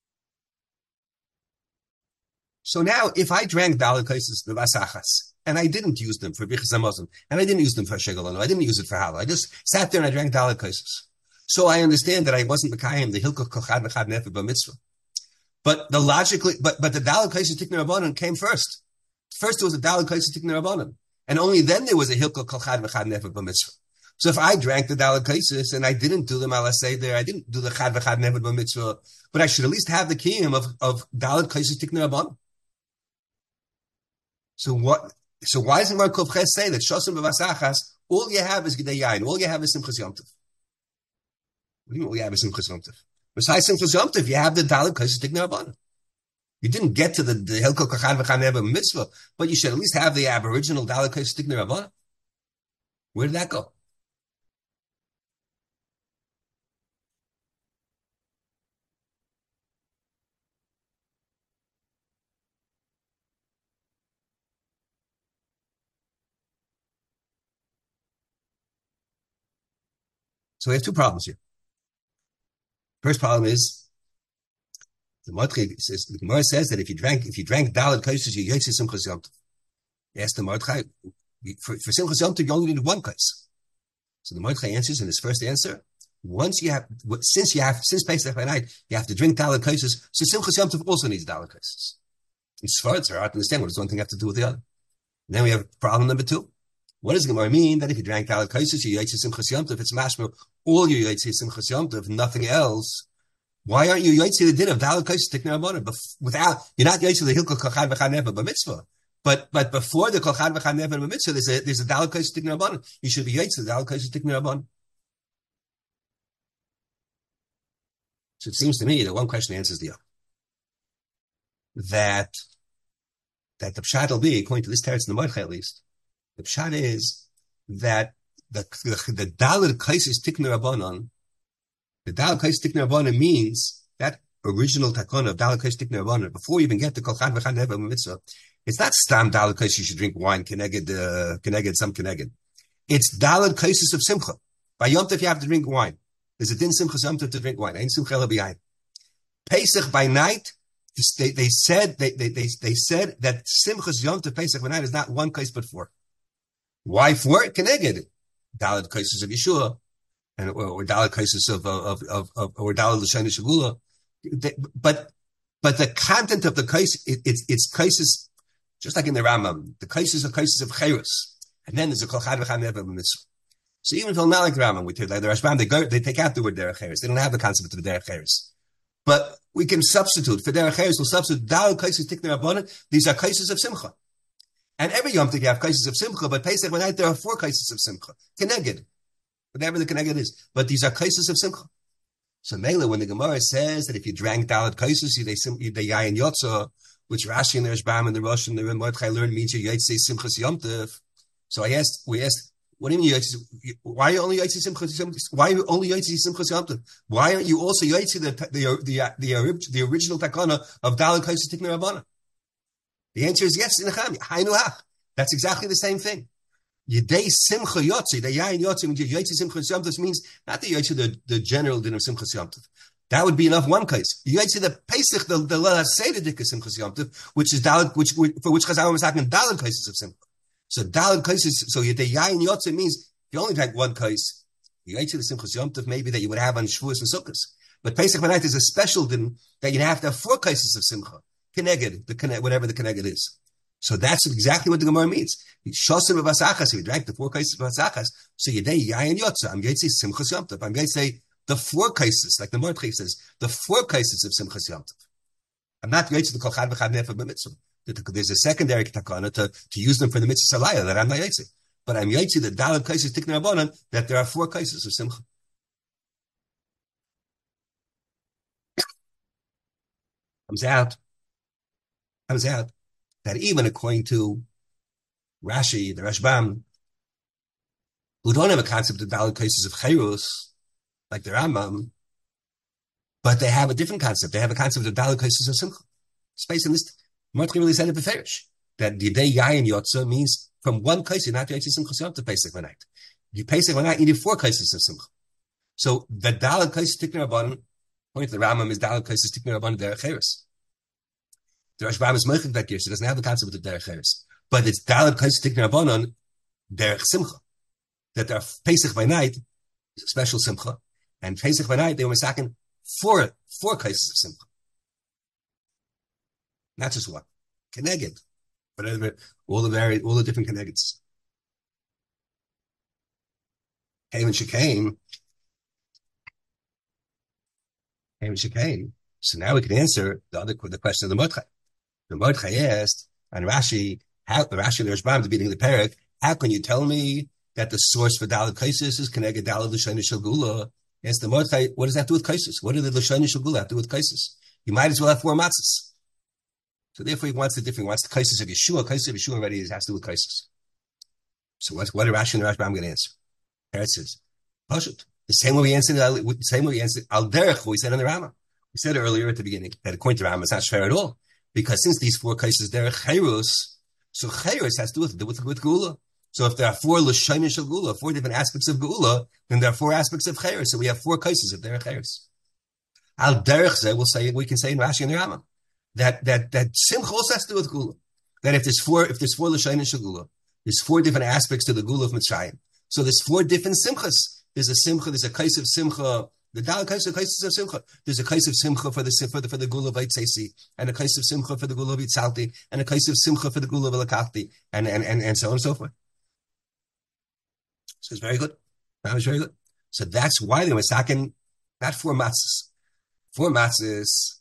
So now, if I drank Dalit Kaisus B'Vasachas, and I didn't use them for Bichas HaMazon, and I didn't use them for Shegalonu, I didn't use it for Halal, I just sat there and I drank Dalit Kaisus. So I understand that I wasn't Mekayim, the Hilkach Kochad V'chad Nefesh B'Mitzvah. But the Dalit Kaisus Tiknei Rabbanan came first. First there was a Dalit Kaisus Tiknei Rabbanan. And only then there was a Hilkach Kochad V'chad Nefesh B'Mitzvah. So if I drank the Dalit Kaisus and I didn't do the Malah Seder, I didn't do the Chad V'chad Nefesh B'Mitzvah, but I should at least have the kiyum of Dalit Kaisus Tiknei Rabbanan. So why doesn't Mar Kov Ches say that Shosim B'Vasachas, all you have is Gidei Yain, all you have is Simchas Yom Tov? What do you mean all you have is Simchas Yom Tov? Besides Simchas Yom Tov, you have the Dalit Kaisus Tiknei Rabbanan. You didn't get to the Hilkach Kochad V'chad Nefesh Mitzvah, but you should at least have the aboriginal Dalit Kaisus Tiknei Rabbanan. Where did that go? So we have two problems here. First problem is the Gemara says that if you drank Dalit Kaisus, you yotze Simchas Yom Tov. He asked the Mordechai, for Simchas Yom Tov, you only need one kais. So the Mordechai answers in his first answer, since Pesach by night, you have to drink Dalit Kaisus, so Simchas Yom Tov also needs Dalit Kaisus. In Sfar, it's hard to understand what does one thing have to do with the other. And then we have problem number two. What does Gemara mean that if you drank Dalit Kaisus, you yotze Simchas Yom Tov? It's mashma, all you yotze Simchas Yom Tov, nothing else. Why aren't you yotze the din of Dalit Kaisus Tiknei Rabbanan? Without, you're not yotze the Hilkach Kochad V'chad Nefesh B'Mitzvah. But before the Kochad V'chad Nefesh B'Mitzvah, there's a Dalit Kaisus Tiknei Rabbanan. You should be yotze the Dalit Kaisus Tiknei Rabbanan. So it seems to me that one question answers the other. That the pshat will be, according to this teretz in the Mordechai at least, the pshat is that the Dalit Kaisus Tiknei Rabbanan, the Dalit Kaisus Tiknei Rabbanan means that original takon of Dalit Kaisus Tiknei Rabbanan, before you even get to Kochad V'chad Nefesh B'Mitzvah, it's not stam Dalit Kaisus you should drink wine, keneged, some keneged. It's Dalit Kaisus of Simcha. By Yom Tov you have to drink wine. There's a din Simchas Yom Tov to drink wine. Ain't Simcha Ela B'yayin. Pesach by night, they said that Simchas Yom Tov Pesach by night is not one kais but four. Why four? Keneged. Dalit Kaisus of Yeshua, and or Dalit Kaisus of or Dalit L'Shon Shel Geula. But the content of the kais, it's kaisus, just like in the Rambam, the kaisus are kaisus of Chayrus, and then there's a Kochad V'chad Nefesh B'Mitzvah. So even if it's not like the Rambam, we take like the Rashbam, they take out the word Derech Eretz. They don't have the concept of the Derech Eretz. But we can substitute for Derech Eretz. We'll substitute Dalit Kaisus Tiknei Rabbanan. These are kaisus of Simcha, and every Yom Tov you have kaisus of Simcha. But Pesach by night there are four kaisus of Simcha. Keneged, whatever the keneged is. But these are kaisus of Simcha. So Mela, when the Gemara says that if you drank Dalit Kaisus, they yayin yotza, which Rashi and the Rashbam and the Rosh and the Mordechai learn means you yotze Simchas Yom Tov. So we asked, what do you mean why are you only yotze Simchas Yom Tov? Why are you only yotze Simchas Yom Tov? Why aren't you also yotze the original takana of Dalit Kaisus Tiknei Rabbanan? The answer is yes. That's exactly the same thing. Yedei Simcha Yotzi, the Yayin Yotzi, when you Yotzi Simchas Yom Tov means not the Yotzi the general din of Simchas Yom Tov. That would be enough one case. You Yotzi the Pesach, the Lala Seder dik of Simchas Yom Tov, which is Dalit, for which Chazal was talking Dalit cases of Simcha. So Dalit cases, so Yedei Yayin Yotzi means if you only drank one case, you Yotzi the Simchas Yom Tov maybe that you would have on Shavuos and Sukkos. But Pesach Manait is a special din that you'd have to have four cases of Simcha. Keneged, whatever the Keneged is. So that's exactly what the Gemara means. Shosim B'Vasachas, if you drank the four cases of B'Vasachas, so Yedei Yayin Yotza, I'm going to say Simchas Yom Tov. I'm going to say the four cases, like the Mordechai says, the four cases of Simchas Yom Tov. I'm not going to the Kochad V'chad Nefesh B'Mitzvah. There's a secondary takana to use them for the Mitzvah Salayah that I'm not Yaitse. But I'm Yaitse the Dalit Kaisus Tiknei Rabbanan that there are four cases of Simcha. Comes out that even according to Rashi, the Rashbam, who don't have a concept of valid cases of chayrus, like the Rambam, but they have a different concept. They have a concept of valid cases of simcha. Space in this, Martin really said it beferish, that the day yayin yotza means from one case, you're not yotza simcha yom to Pesach V'night. You Pesach V'night, you need 4 cases of simcha. So the dalad cases tikner rabbanon, according to the Rambam, is dalad cases tikner rabbanon derech cheres. The Rashbam is meichik that year, so it doesn't have the concept of derech cheres. But it's dalad cases tikner rabbanon derech simcha. That there are Pesach by night, special simcha, and Pesach by night, they were masaking 4 cases of simcha. Not just one. Keneged. Whatever, all the different kenegeds. Came. So now we can answer the question of the Mordechai. The Mordechai asked, and Rashi and the Rashbam, the beginning of the parak, how can you tell me that the source for Daled Kaisis is Keneged Daled L'Shayna Shagula? Asked the Mordechai, what does that do with Kaisis? What did the L'Shayna Shagula have to do with Kaisis? You might as well have 4 matzahs. So therefore he wants the Kaisis of Yeshua. Kaisis of Yeshua already has to do with Kaisis. So what are Rashi and the Rashbam going to answer? Here it says, Pashut. The same way we answered Al Derech, we said in the Rama. We said earlier at the beginning that according to Rama, it's not fair at all. Because since these 4 cases, they're Chayrus, so Chayrus has to do with Gula. So if there are 4 L'Shayna Shel Gula, 4 different aspects of Gula, then there are 4 aspects of Chayrus. So we have 4 cases of derech Chayrus. Al Derech, we can say in Rashi and the Rama, that Simcha also has to do with Gula. That if there's 4 L'Shayna Shel Gula, there's 4 different aspects to the Gula of Mitzrayim. So there's 4 different Simchas. There's a case of Simcha. The Dal case of Simcha. There's a case of Simcha for the Gula of Eitzesi, and a case of Simcha for the Gula of Itzalti, and a case of Simcha for the Gula of Elakachti, and so on and so forth. So it's very good. That was very good. So that's why they were stacking not 4 matzahs. 4 matzahs.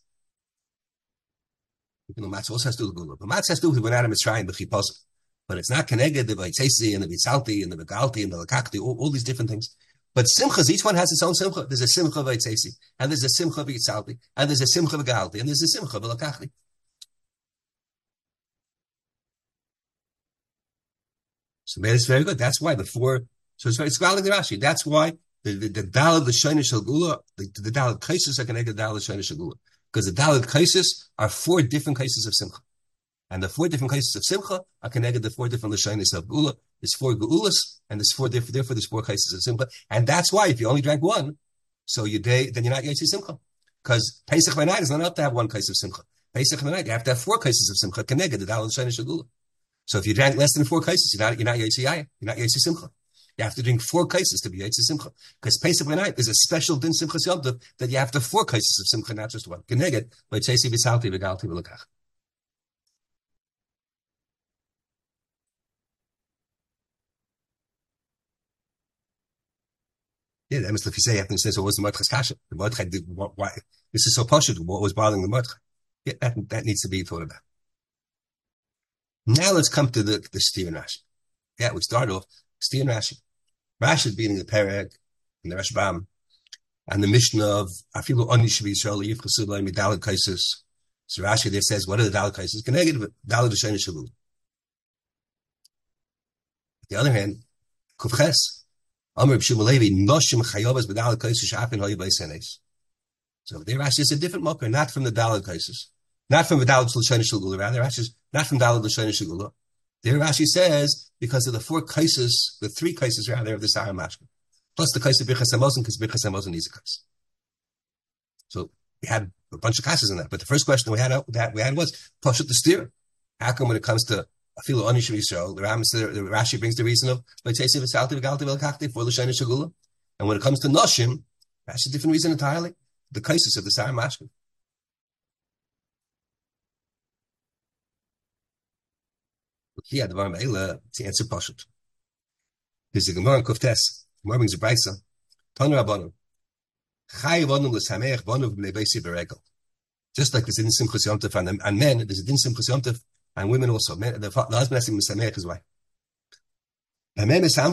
Matzah also has to do with Gula. But matzah has to do with when Adam is trying the Chiposim. But it's not connected the Vaitzesi and the Vitzalti and the Begalti and the Lakakti, all these different things. But Simchas, each one has its own Simcha. There's a Simcha Vaitzesi, and there's a Simcha Vitzalti, and there's a Simcha Begalti, and there's a Simcha Lakakti. So it's very good. That's why the 4. So it's valid the Rashi. That's why the Daled L'Shayna Shel Gula, the Daled cases are connected to the Daled L'Shayna Shel Gula, because the Daled cases are 4 different cases of Simcha. And the 4 different cases of Simcha are connected to 4 different L'Shaynas of Gula. There's 4 Geulas, and there's 4 therefore there's 4 cases of Simcha. And that's why if you only drank 1, so then you're not Yotzi Simcha. Because Pesach by night is not enough to have 1 case of Simcha. Pesach by night, you have to have 4 cases of Simcha, connected to the Daled L'Shayna Shel Gula. So if you drank less than 4 cases, you're not Yotzi Yaya, you're not Yotzi Simcha. You have to drink 4 cases to be Yotzi Simcha. Because Pesach by night, there's a special din Simcha Yom Tov that you have to have 4 cases of Simcha, not just 1. Connected, but Tzesi V'Salti V'Galti V'Lakach. Yeah, that must if you say after he says, "What was the Mordechai's kasha?" The Mordechai did why this is so poshut. What was bothering the Mordechai? Yeah, that needs to be thought about. Now let's come to the Steve and Rashi. Yeah, we start off Steve and Rashi. Rashi is beating the Perek and the Rashbam and the Mishnah of Afilu Oni Shvi Yisrael Yifchasu Lo Midalad Kaisus. So Rashi there says, "What are the Dalad Kaisus?" Connected Dalad L'Shayna Shel Gula. On the other hand, Kufches. So there Rashi is a different mocker, not from the Dalad cases, not from the Dalad L'Shayna Shel Gula. Rather, Rashi is not from Dalad L'Shayna Shel Gula. There Rashi says because of the 4 cases, the 3 cases rather of the Sarah Mashka, plus the case of Birchas Hamazon, because Birchas Hamazon needs a case. So we had a bunch of cases in that. But the first question we had was Pashut the steer. How come when it comes to Afilu Oni Shvi Yisrael, the Rashi brings the reason of Vaitzesi V'Salti V'Galti V'Lakachti for L'Shayna Shel Gula, and when it comes to Noshim, that's a different reason entirely. The cases of the Sarah Mashka. Here, the Varm Eila to answer Pashut. There's a Gemara in Kuftes. Gemara brings a brayso. Tanu Rabbanon. Chai Vonu L'Sameach Vonu V'Bnei Beisi B'Regel. Just like there's a din Simchas Yom Tov and men, there's a din Simchas Yom Tov and women also. Men, the husband has to be Mesameach his wife. And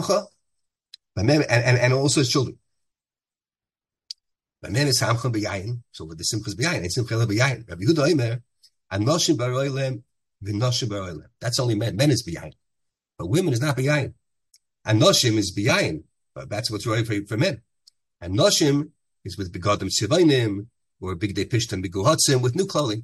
also his children. Men is Samcha B'Yayin. So with the Simchas B'Yayin, it's Simcha B'Yayin. Rabbi Yehuda Omer, and Noshim B'Roilem, V'Noshim B'Roilem. That's only men. Men is B'Yayin. But women is not B'Yayin. And Noshim is Biyayin. But that's what's right for men. And Noshim is with Begadim Tzivainim, or Big Day Pishtam Biguhatzim, with new clothing.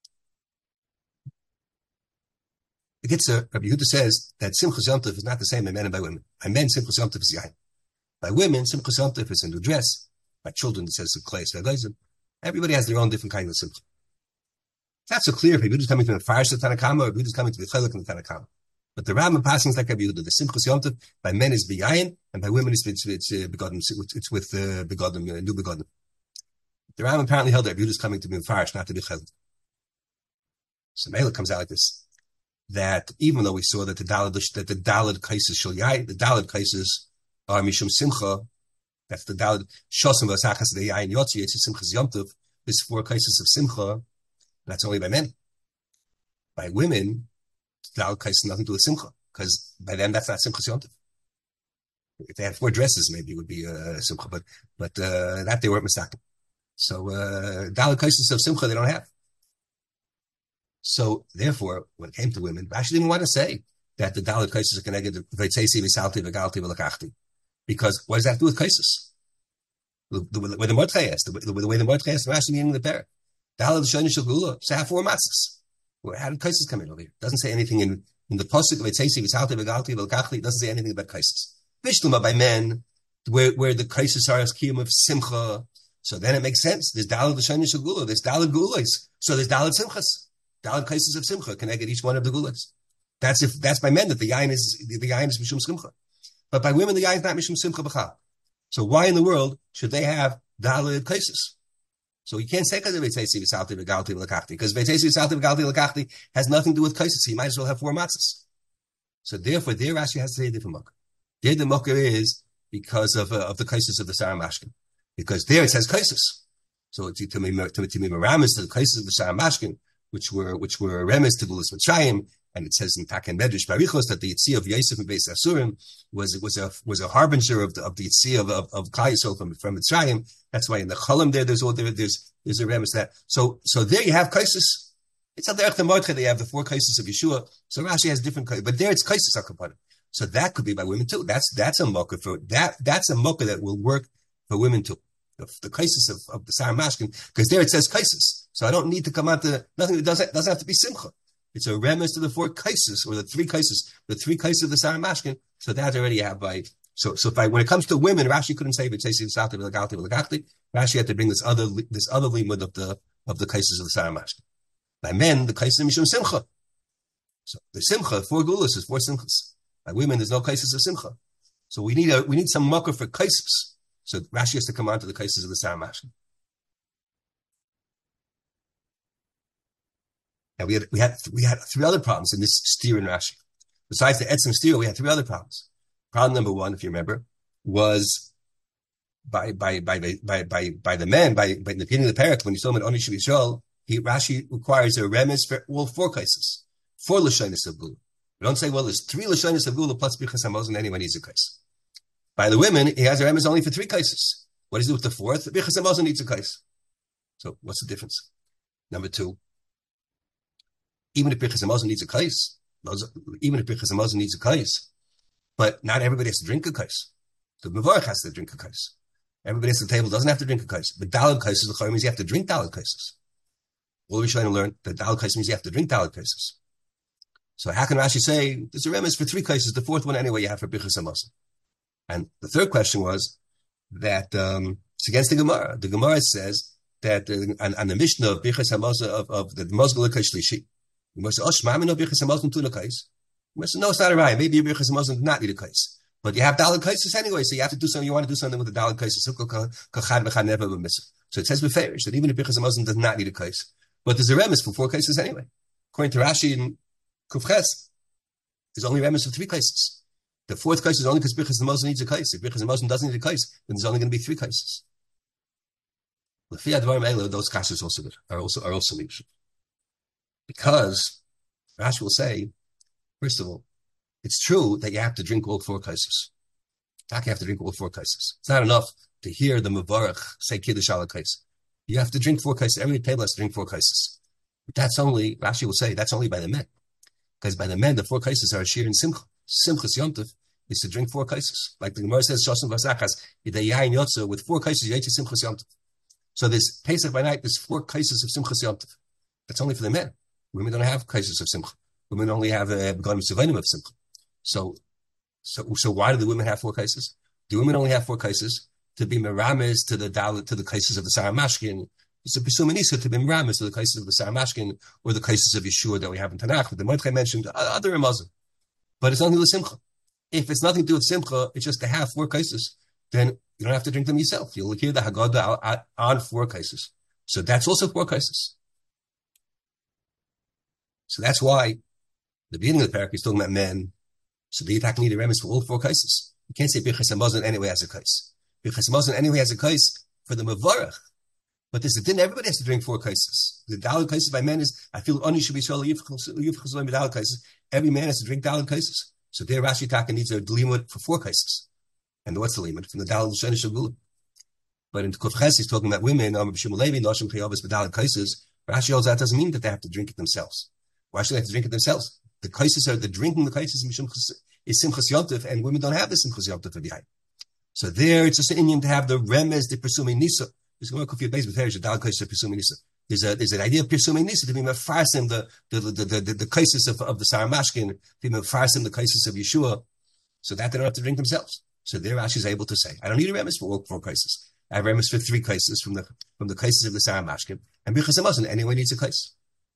The Gitzer, Rabbi Yehuda says that Simchas Yom Tov is not the same by men and by women. By men, Simchas Yom Tov is Yain. By women, Simchas Yom Tov is a new dress. By children, it says Klei Svegazim. Everybody has their own different kind of Simcha. It's not so clear if Rabbi Yehuda is coming to the Farish of Tanakama or Rabbi Yehuda is coming to the Chelik in the Tanakama. But the Rambam passing is like Rabbi Yehuda. The Simchas Yom Tov by men is B'yayin, and by women it's Begadim. It's with Begadim, new Begadim. The Rambam apparently held that Rabbi Yehuda is coming to be Farish, not to be Chelik. So Mela comes out like this. That even though we saw that the Daled cases shall Yayin, the Daled cases are Mishum Simcha. That's the Daled Shosam V'Asachas the Yayin Yotzi. It's Simchas Yom Tov. There's 4 cases of Simcha. That's only by men. By women, Daled cases nothing to do with Simcha, because by them that's not Simchas Yom Tov. If they had 4 dresses, maybe it would be Simcha, but that they weren't mistaken. So Daled cases of Simcha they don't have. So, therefore, when it came to women, Rashi didn't want to say that the Dalit cases are connected to Veitzesi, Visalti, Vegalti, Velakachti. Because what does that have to do with cases? The way the Mordechai asked, the way the Mordechai asked, Rashi meaning the pair. Dalit Shoni Shagula, so have 4 matzahs. How did cases come in over here? It doesn't say anything in the Pasuk, Veitzesi, Visalti, Vegalti, Velakachti, it doesn't say anything about cases. Vishluma by men, where the cases are as kiyum of Simcha, so then it makes sense. There's Dalit Shoni Shagula, there's Dalit Gulas, so there's Dalit Simchas. Daled cases of Simcha connect each one of the gulas. That's by men that the yain is Mishum Simcha. But by women, the yain is not Mishum Simcha B'chal. So why in the world should they have Daled cases? So you can't say because of Veitzesi V'Salti V'Galti V'Lakachti, because Veitzesi V'Salti V'Galti V'Lakachti has nothing to do with cases. He might as well have 4 matzahs. So therefore, there Rashi has to say a different mucker. There the mucker is because of the cases of the Sarah Mashkin. Because there it says cases. So it's to me Meramis to the cases of the Sarah Mashkin, which were remes to Gulas Mitzrayim, and it says in Taken Medrash Barichos that the Yitzhi of Yosef and Beis Asurim was a harbinger of the Yitzhi of Klal Yisrael from Mitzrayim. That's why in the Cholim there's a remes that. So there you have kaisis. It's not the Ech Mordechai. They have the 4 kaisis of Yeshua. So Rashi has different kaisis, but there it's kaisis akapanim. So that could be by women too. That's a mocha for that. That's a mocha that will work for women too. The cases of the Sarah Mashkin, because there it says cases. So I don't need to come out to nothing. It doesn't have to be Simcha. It's a remes to the 4 cases, or the 3 cases of the Sarah Mashkin. So that already have by, when it comes to women, Rashi couldn't say, Rashi had to bring this other limud of the cases of the Sarah Mashkin. By men, the cases of Mishum Simcha. So the Simcha, 4 gulas is 4 Simchas. By women, there's no cases of Simcha. So we need some mucker for cases. So Rashi has to come on to the cases of the Sarah Mashkin. Now we had 3 other problems in this steer in Rashi. Besides the etzem steer, we had 3 other problems. Problem number 1, if you remember, was by the men, by the beginning of the parak, when you saw him at Oni Shav Yisrael, Rashi requires a remes for all 4 cases, 4 lashonis of gula. We don't say, well, there's 3 lashonis of gula plus bichas hamazon, and anyone needs a case. By the women, he has a remes only for 3 cases. What does he do with the 4th? Bichas hamazon needs a case. So what's the difference? Number 2, even if bichas hamazon needs a case, but not everybody has to drink a kais. The mevarach has to drink a kais. Everybody at the table doesn't have to drink a kais. But daled kaises, the means you have to drink daled kaises. All we're trying to learn that daled kaises means you have to drink daled kaises. So how can Rashi say there's a remes for 3 kaises? The 4th one anyway you have for bichas hamazon. And the 3rd question was that it's against the Gemara. The Gemara says that on the Mishnah of bichas hamazon of the mozgal kashlishi, you must say, oh, shmami no bichas hamazon tuna kais. You must say, no, it's not a right. Maybe your bichas hamazon does not need a kais. But you have daled kaises anyway, so you have to do something. You want to do something with the daled kaises. So it says beferish that even if bichas hamazon does not need a kais, but there's a remes for 4 cases anyway. According to Rashi in Kufches, there's only remes for 3 cases. The 4th case is only because bichas hamazon needs a case. If bichas hamazon doesn't need a case, then there's only going to be 3 cases. Those cases are also leadership. Because Rashi will say, first of all, it's true that you have to drink all 4 cases. You have to drink all 4 cases. It's not enough to hear the mevarach say kiddush ala case. You have to drink 4 cases. Every table has to drink 4 cases. But that's only, Rashi will say, that's only by the men. Because by the men, the 4 cases are shir and simcha. Simchas Yom Tov is to drink 4 kaises. Like the Gemara says, Shosam Vasachas, Yain Yotza, with 4 kaises, Yaitse Simchas Yom Tov. So there's Pesach by night, there's 4 kaises of Simchas Yom Tov. That's only for the men. Women don't have kaises of Simcha. Women only have Beganim Sevanim of Simcha. So why do the women have 4 kaises? The women only have 4 kaises to be merames to the kaises of the Sarah Mashkin. It's a Pesumanisa to be merames to the kaises of the Sarah Mashkin or the kaises of Yeshua that we have in Tanakh. But the Mordechai mentioned other Ramazim. But it's nothing with Simcha. If it's nothing to do with Simcha, it's just to have 4 kaises, then you don't have to drink them yourself. You'll hear the Haggadah on 4 kaises. So that's also 4 kaises. So that's why the beginning of the parak is talking about men. So the Yitak need a remes for all 4 kaises. You can't say Birchas Hamazon anyway has a kais. Birchas Hamazon anyway has a kais for the Mavarach. But there's a din, everybody has to drink 4 kaises. The Daled kaises by men is, I feel only should be Shalom Yivchazon Daled kaises. Every man has to drink Daled kaises. So there Rashi Taka needs a limud for 4 kaises. And what's the limud? From the Daled L'Shanish Shavulim. But in Kufches, he's talking about women, B'Shimon Levi, Noshim Chayavas, Daled kaises. Rashi holds that doesn't mean that they have to drink it themselves. Why should they have to drink it themselves? The kaises are, the drinking the kaises is Simchas Yom Tov, and women don't have the Simchas Yom Tov of Yain. So there, it's just an Indian to have the remes, the Persumei Nisa. There's going to be base with Herish, the Dal Kaises of Persumei Nisa. There's an idea of Persumei Nisa to be mefarsim the kaises of the Sarah Mashkin, to be mefarsim the kaises of Yeshua, so that they don't have to drink themselves. So there, Rashi is able to say, I don't need a remes for all 4 kaises. I have remes for 3 kaises from the kaises of the Sarah Mashkin, and Birchas Hamazon anyone needs a kais.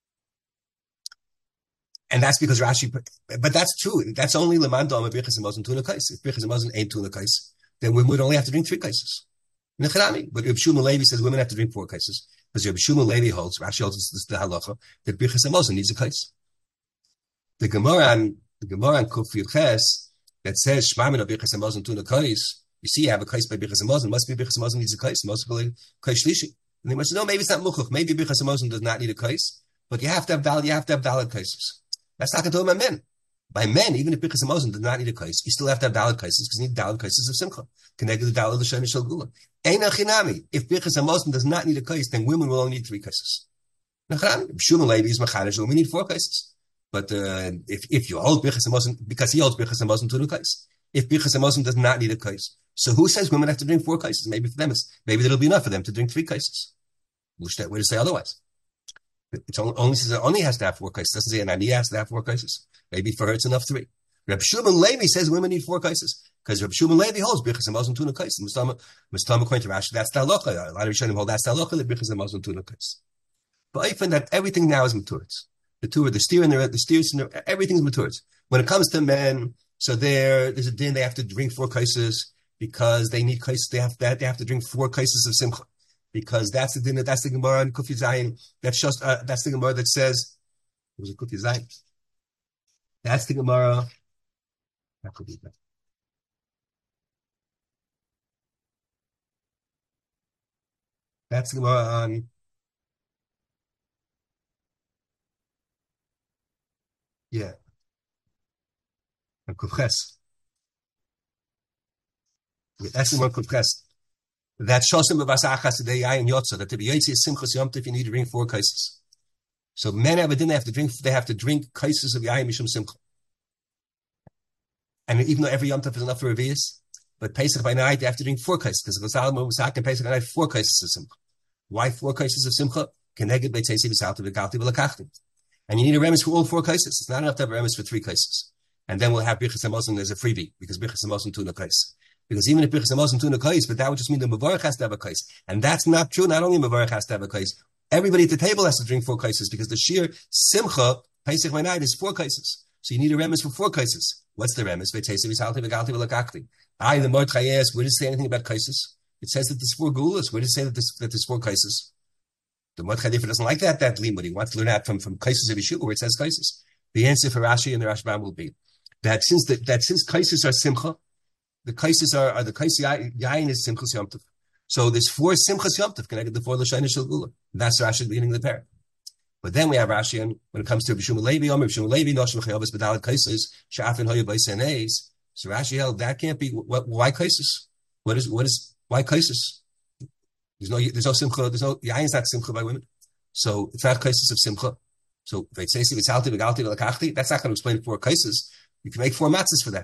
And that's because Rashi, but that's true. That's only Lemandom of Birchas Hamazon Tuna Kais. If Birchas Hamazon ain't Tuna Kais, then women would only have to drink 3 kaises. Necharami. But Reb Shmuel Levi says women have to drink 4 kaises. Because Reb Shmuel Levi holds, Rashi holds this the halacha, that Birchas Hamazon needs a kais. The Gemara on Kuf Yud Ches that says Shmamin of Birchas Hamazon Tuna Kais. You see, you have a kais by Birchas Hamazon. Must be Birchas Hamazon needs a kais. Must be kais shlishi. And they must say, no, maybe it's not muchuch. Maybe Birchas Hamazon does not need a kais, but you have to have valid kaises. That's not going to talk about men. By men, even if Birchas Hamazon does not need a kais, you still have to have valid kaises because you need valid kaises of Simcha. Connected to the valid L'Shanish Gula. Ein achinami. If Birchas Hamazon does not need a kais, then women will only need 3 kaises. Nachan, Shmuel Levi is machanish. We need 4 kaises. But if you hold Birchas Hamazon, because he holds Birchas Hamazon to the kais. If Birchas Hamazon does not need a kais, so who says women have to drink 4 kaises? Maybe for them, maybe that'll be enough for them to drink 3 kaises. Where to say otherwise? It only says it only has to have 4 kaises. It doesn't say an Ani has to have 4 kaises. Maybe for her it's enough 3. Reb Shmuel Levi says women need 4 kaises because Reb Shmuel Levi holds Birchas Hamazon Tuna kaises. Mustama according to Rashi, that's the halacha. A lot of Rishonim hold that's the halacha that Birchas Hamazon Tuna kaises. But I find that everything now is maturits. The steer and the steers and everything's maturits. When it comes to men, so there's a din they have to drink 4 kaises because they need kaises. They have to drink 4 kaises of simcha. Because that's the dinner, that's the Gemara in Kufi Zayin. That's the Gemara that says, it was a Kufi Zayin. That's the Gemara. That's the Gemara on. Yeah. On Kufches. Yeah, that's the Gemara Kufches. That Shosem B'Vasachas Today Yayin Yotza, that to be Yotzi is Simchas Yom Tov, you need to drink 4 kaises. So men have a din, they have to drink kaises of Yayin Mishum Simcha. And even though every Yom Tov is enough for Revi'is, but Pesach by night, they have to drink 4 kaises, because the Chazal was and Pesach by night, 4 kaises of Simcha. Why 4 kaises of Simcha? Keneged B'Tzeisi V'Salta V'Galti V'Lakachtim. And you need a remes for all 4 kaises. It's not enough to have a remes for 3 kaises. And then we'll have Birchas Hamazon as a freebie, because Birchas Hamazon Tuna kais. Because even if Birchas Hamazon Tuna kais, but that would just mean the Mavarach has to have a kais. And that's not true. Not only Mavarach has to have a kais, everybody at the table has to drink 4 kaises, because the sheer Simcha, Pesach by night, is 4 kaises. So you need a remes for 4 kaises. What's the remes? The Mordechai asks, where does it say anything about kaises? It says that there's 4 gulas. Where does it say that there's 4 kaises? The Mordechai doesn't like that limud. He wants to learn that from kaises of Yeshua, where it says kaises. The answer for Rashi and the Rashbam will be that since kaises are simcha, the kaises are the kais yain is simchas yom tov. So there's 4 simchas yom tov connected to 4 l'shayna shel gula. That's Rashi at the beginning of the parak. But then we have Rashi, and when it comes to Reb Shmuel Levi, noshim chayavas b'dalet kaises she'afin hoya b'seneis. So Rashi held that can't be. Why kaises? Why kaises? There's no simcha. There's no yayin's not simcha by women. So it's not kaises of simcha. So that's not going to explain 4 kaises. You can make 4 matzahs for that.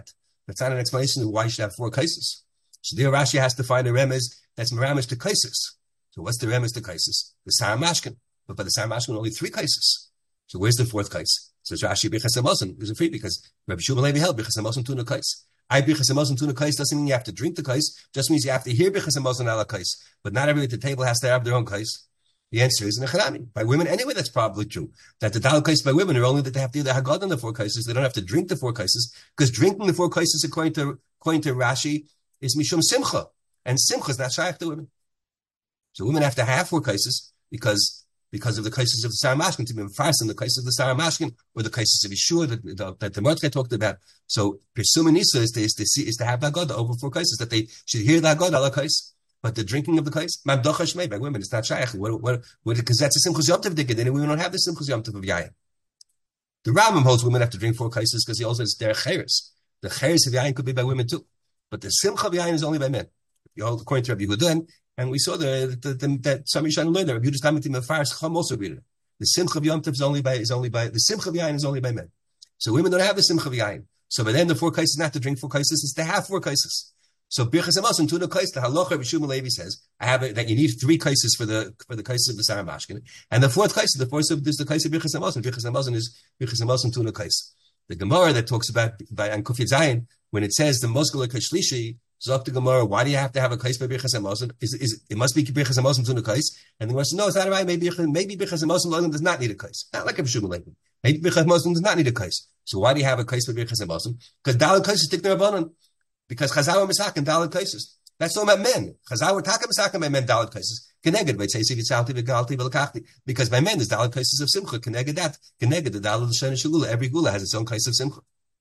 That's not an explanation of why you should have 4 kaisis. So there Rashi has to find a remez that's meramesh to kaisis. So what's the remez to kaisis? The Sarah Mashkin. But by the Sarah Mashkin, only 3 kaisis. So where's the 4th kais? So Rashi Bichas Hamazon is a free because Rabbi Shmuel Levi held Bichas Hamazon tuna kais. I Bichas Hamazon tuna kais doesn't mean you have to drink the kais, just means you have to hear Bichas Hamazon ala kais. But not everybody at the table has to have their own kais. The answer is in a Charami. By women anyway, that's probably true. That the Dal kais by women are only that they have to either Haggadah on the 4 kaises, they don't have to drink the 4 kaises, because drinking the 4 kaises according to Rashi is Mishum Simcha. And Simcha is not shaykh to women. So women have to have 4 kaises because of the cases of the Sarah Mashkin, to be fast in the cases of the Sarah Mashkin, or the cases of Yeshua that the Mordechai talked about. So, Pirsum Nisa is to have the Haggadah over 4 cases, that they should hear the Haggadah ala kais. But the drinking of the kais, Mamdocha Shmei, by women, it's not shaykh. Because that's a Simchus Yom Tov Dikid, and we don't have the Simchus Yom Tov of Yayin. The Rambam holds women have to drink 4 kaises because he also says they're cheres. The cheres of Yayin could be by women too. But the Simcha of Yayin is only by men. You hold according to Rabbi Yehuda, and we saw that some Yishan learned that Rabbi Yehuda's coming to Mefaris Chum also read it. The Simcha of Yom Tov is only by the Simcha of Yayin is only by men. So women don't have the Simcha of Yayin. So by then the 4 kaises not to drink 4 kaises, it's to have 4 kaises. So Birchas Hamazon tuna kais, the halacha Rabbi Shmuel Levi says, that you need 3 kaises for the kaises of the Sarah Mashkin, and the 4th kais, the 4th is the kais of Birchas Hamazon. Birchas Hamazon is Birchas Hamazon tuna kais. The Gemara that talks about by Kuf Yud Zayin, when it says the Mosgala Kashlishi, Zok the Gemara, why do you have to have a kais by Birchas Hamazon? It must be Birchas Hamazon tuna kais, and the Gemara says no, it's not right. Maybe Birchas Hamazon does not need a kais. Not like Rabbi Shmuel Levi. Maybe Birchas Hamazon does not need a kais. So why do you have a kais by Birchas Hamazon? Because Daled kaises take the Rabbanon. Because Chazal were misaken Daled kaises. That's all about men. Chazal were taka misaken by men Daled kaises. Keneged by tzeisid yitzalti v'galti v'lakachti. Because by men there's Daled kaises of simcha. Keneged that. Keneged the Daled l'shen shegula. Every gula has its own kais of simcha.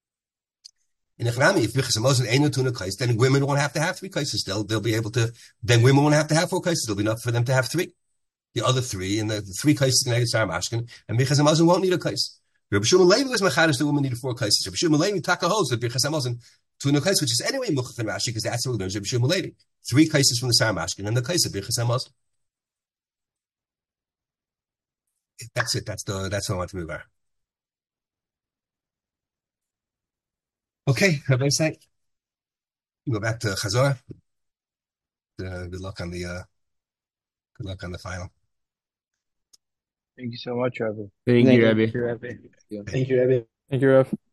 In Echrami, if Birchas Hamazon ain't tuna kais, then women won't have to have 3 kaises. They'll be able to. Then women won't have to have 4 kaises. There'll be enough for them to have 3. The other 3 and the 3 kaises Keneged Sarah Mashkin, and Birchas Hamazon won't need a kais. Rabbi Shmuel Levi was machadish the woman needed 4 kaises. Rabbi Shmuel Levi taka holds that Birchas Hamazon tuna kais, which is anyway muchach and Rashi, because that's what we learned Rabbi Shmuel Levi. 3 kaises from the Sarah Mashkin and the kais of Birchas Hamazon. That's it. That's what I want to move on. Okay, Rabbi say. Go back to Chazor. Good luck on the final. Thank you so much, Rabbi. Thank you, Rabbi. Thank you, Rabbi. Thank you, Rabbi.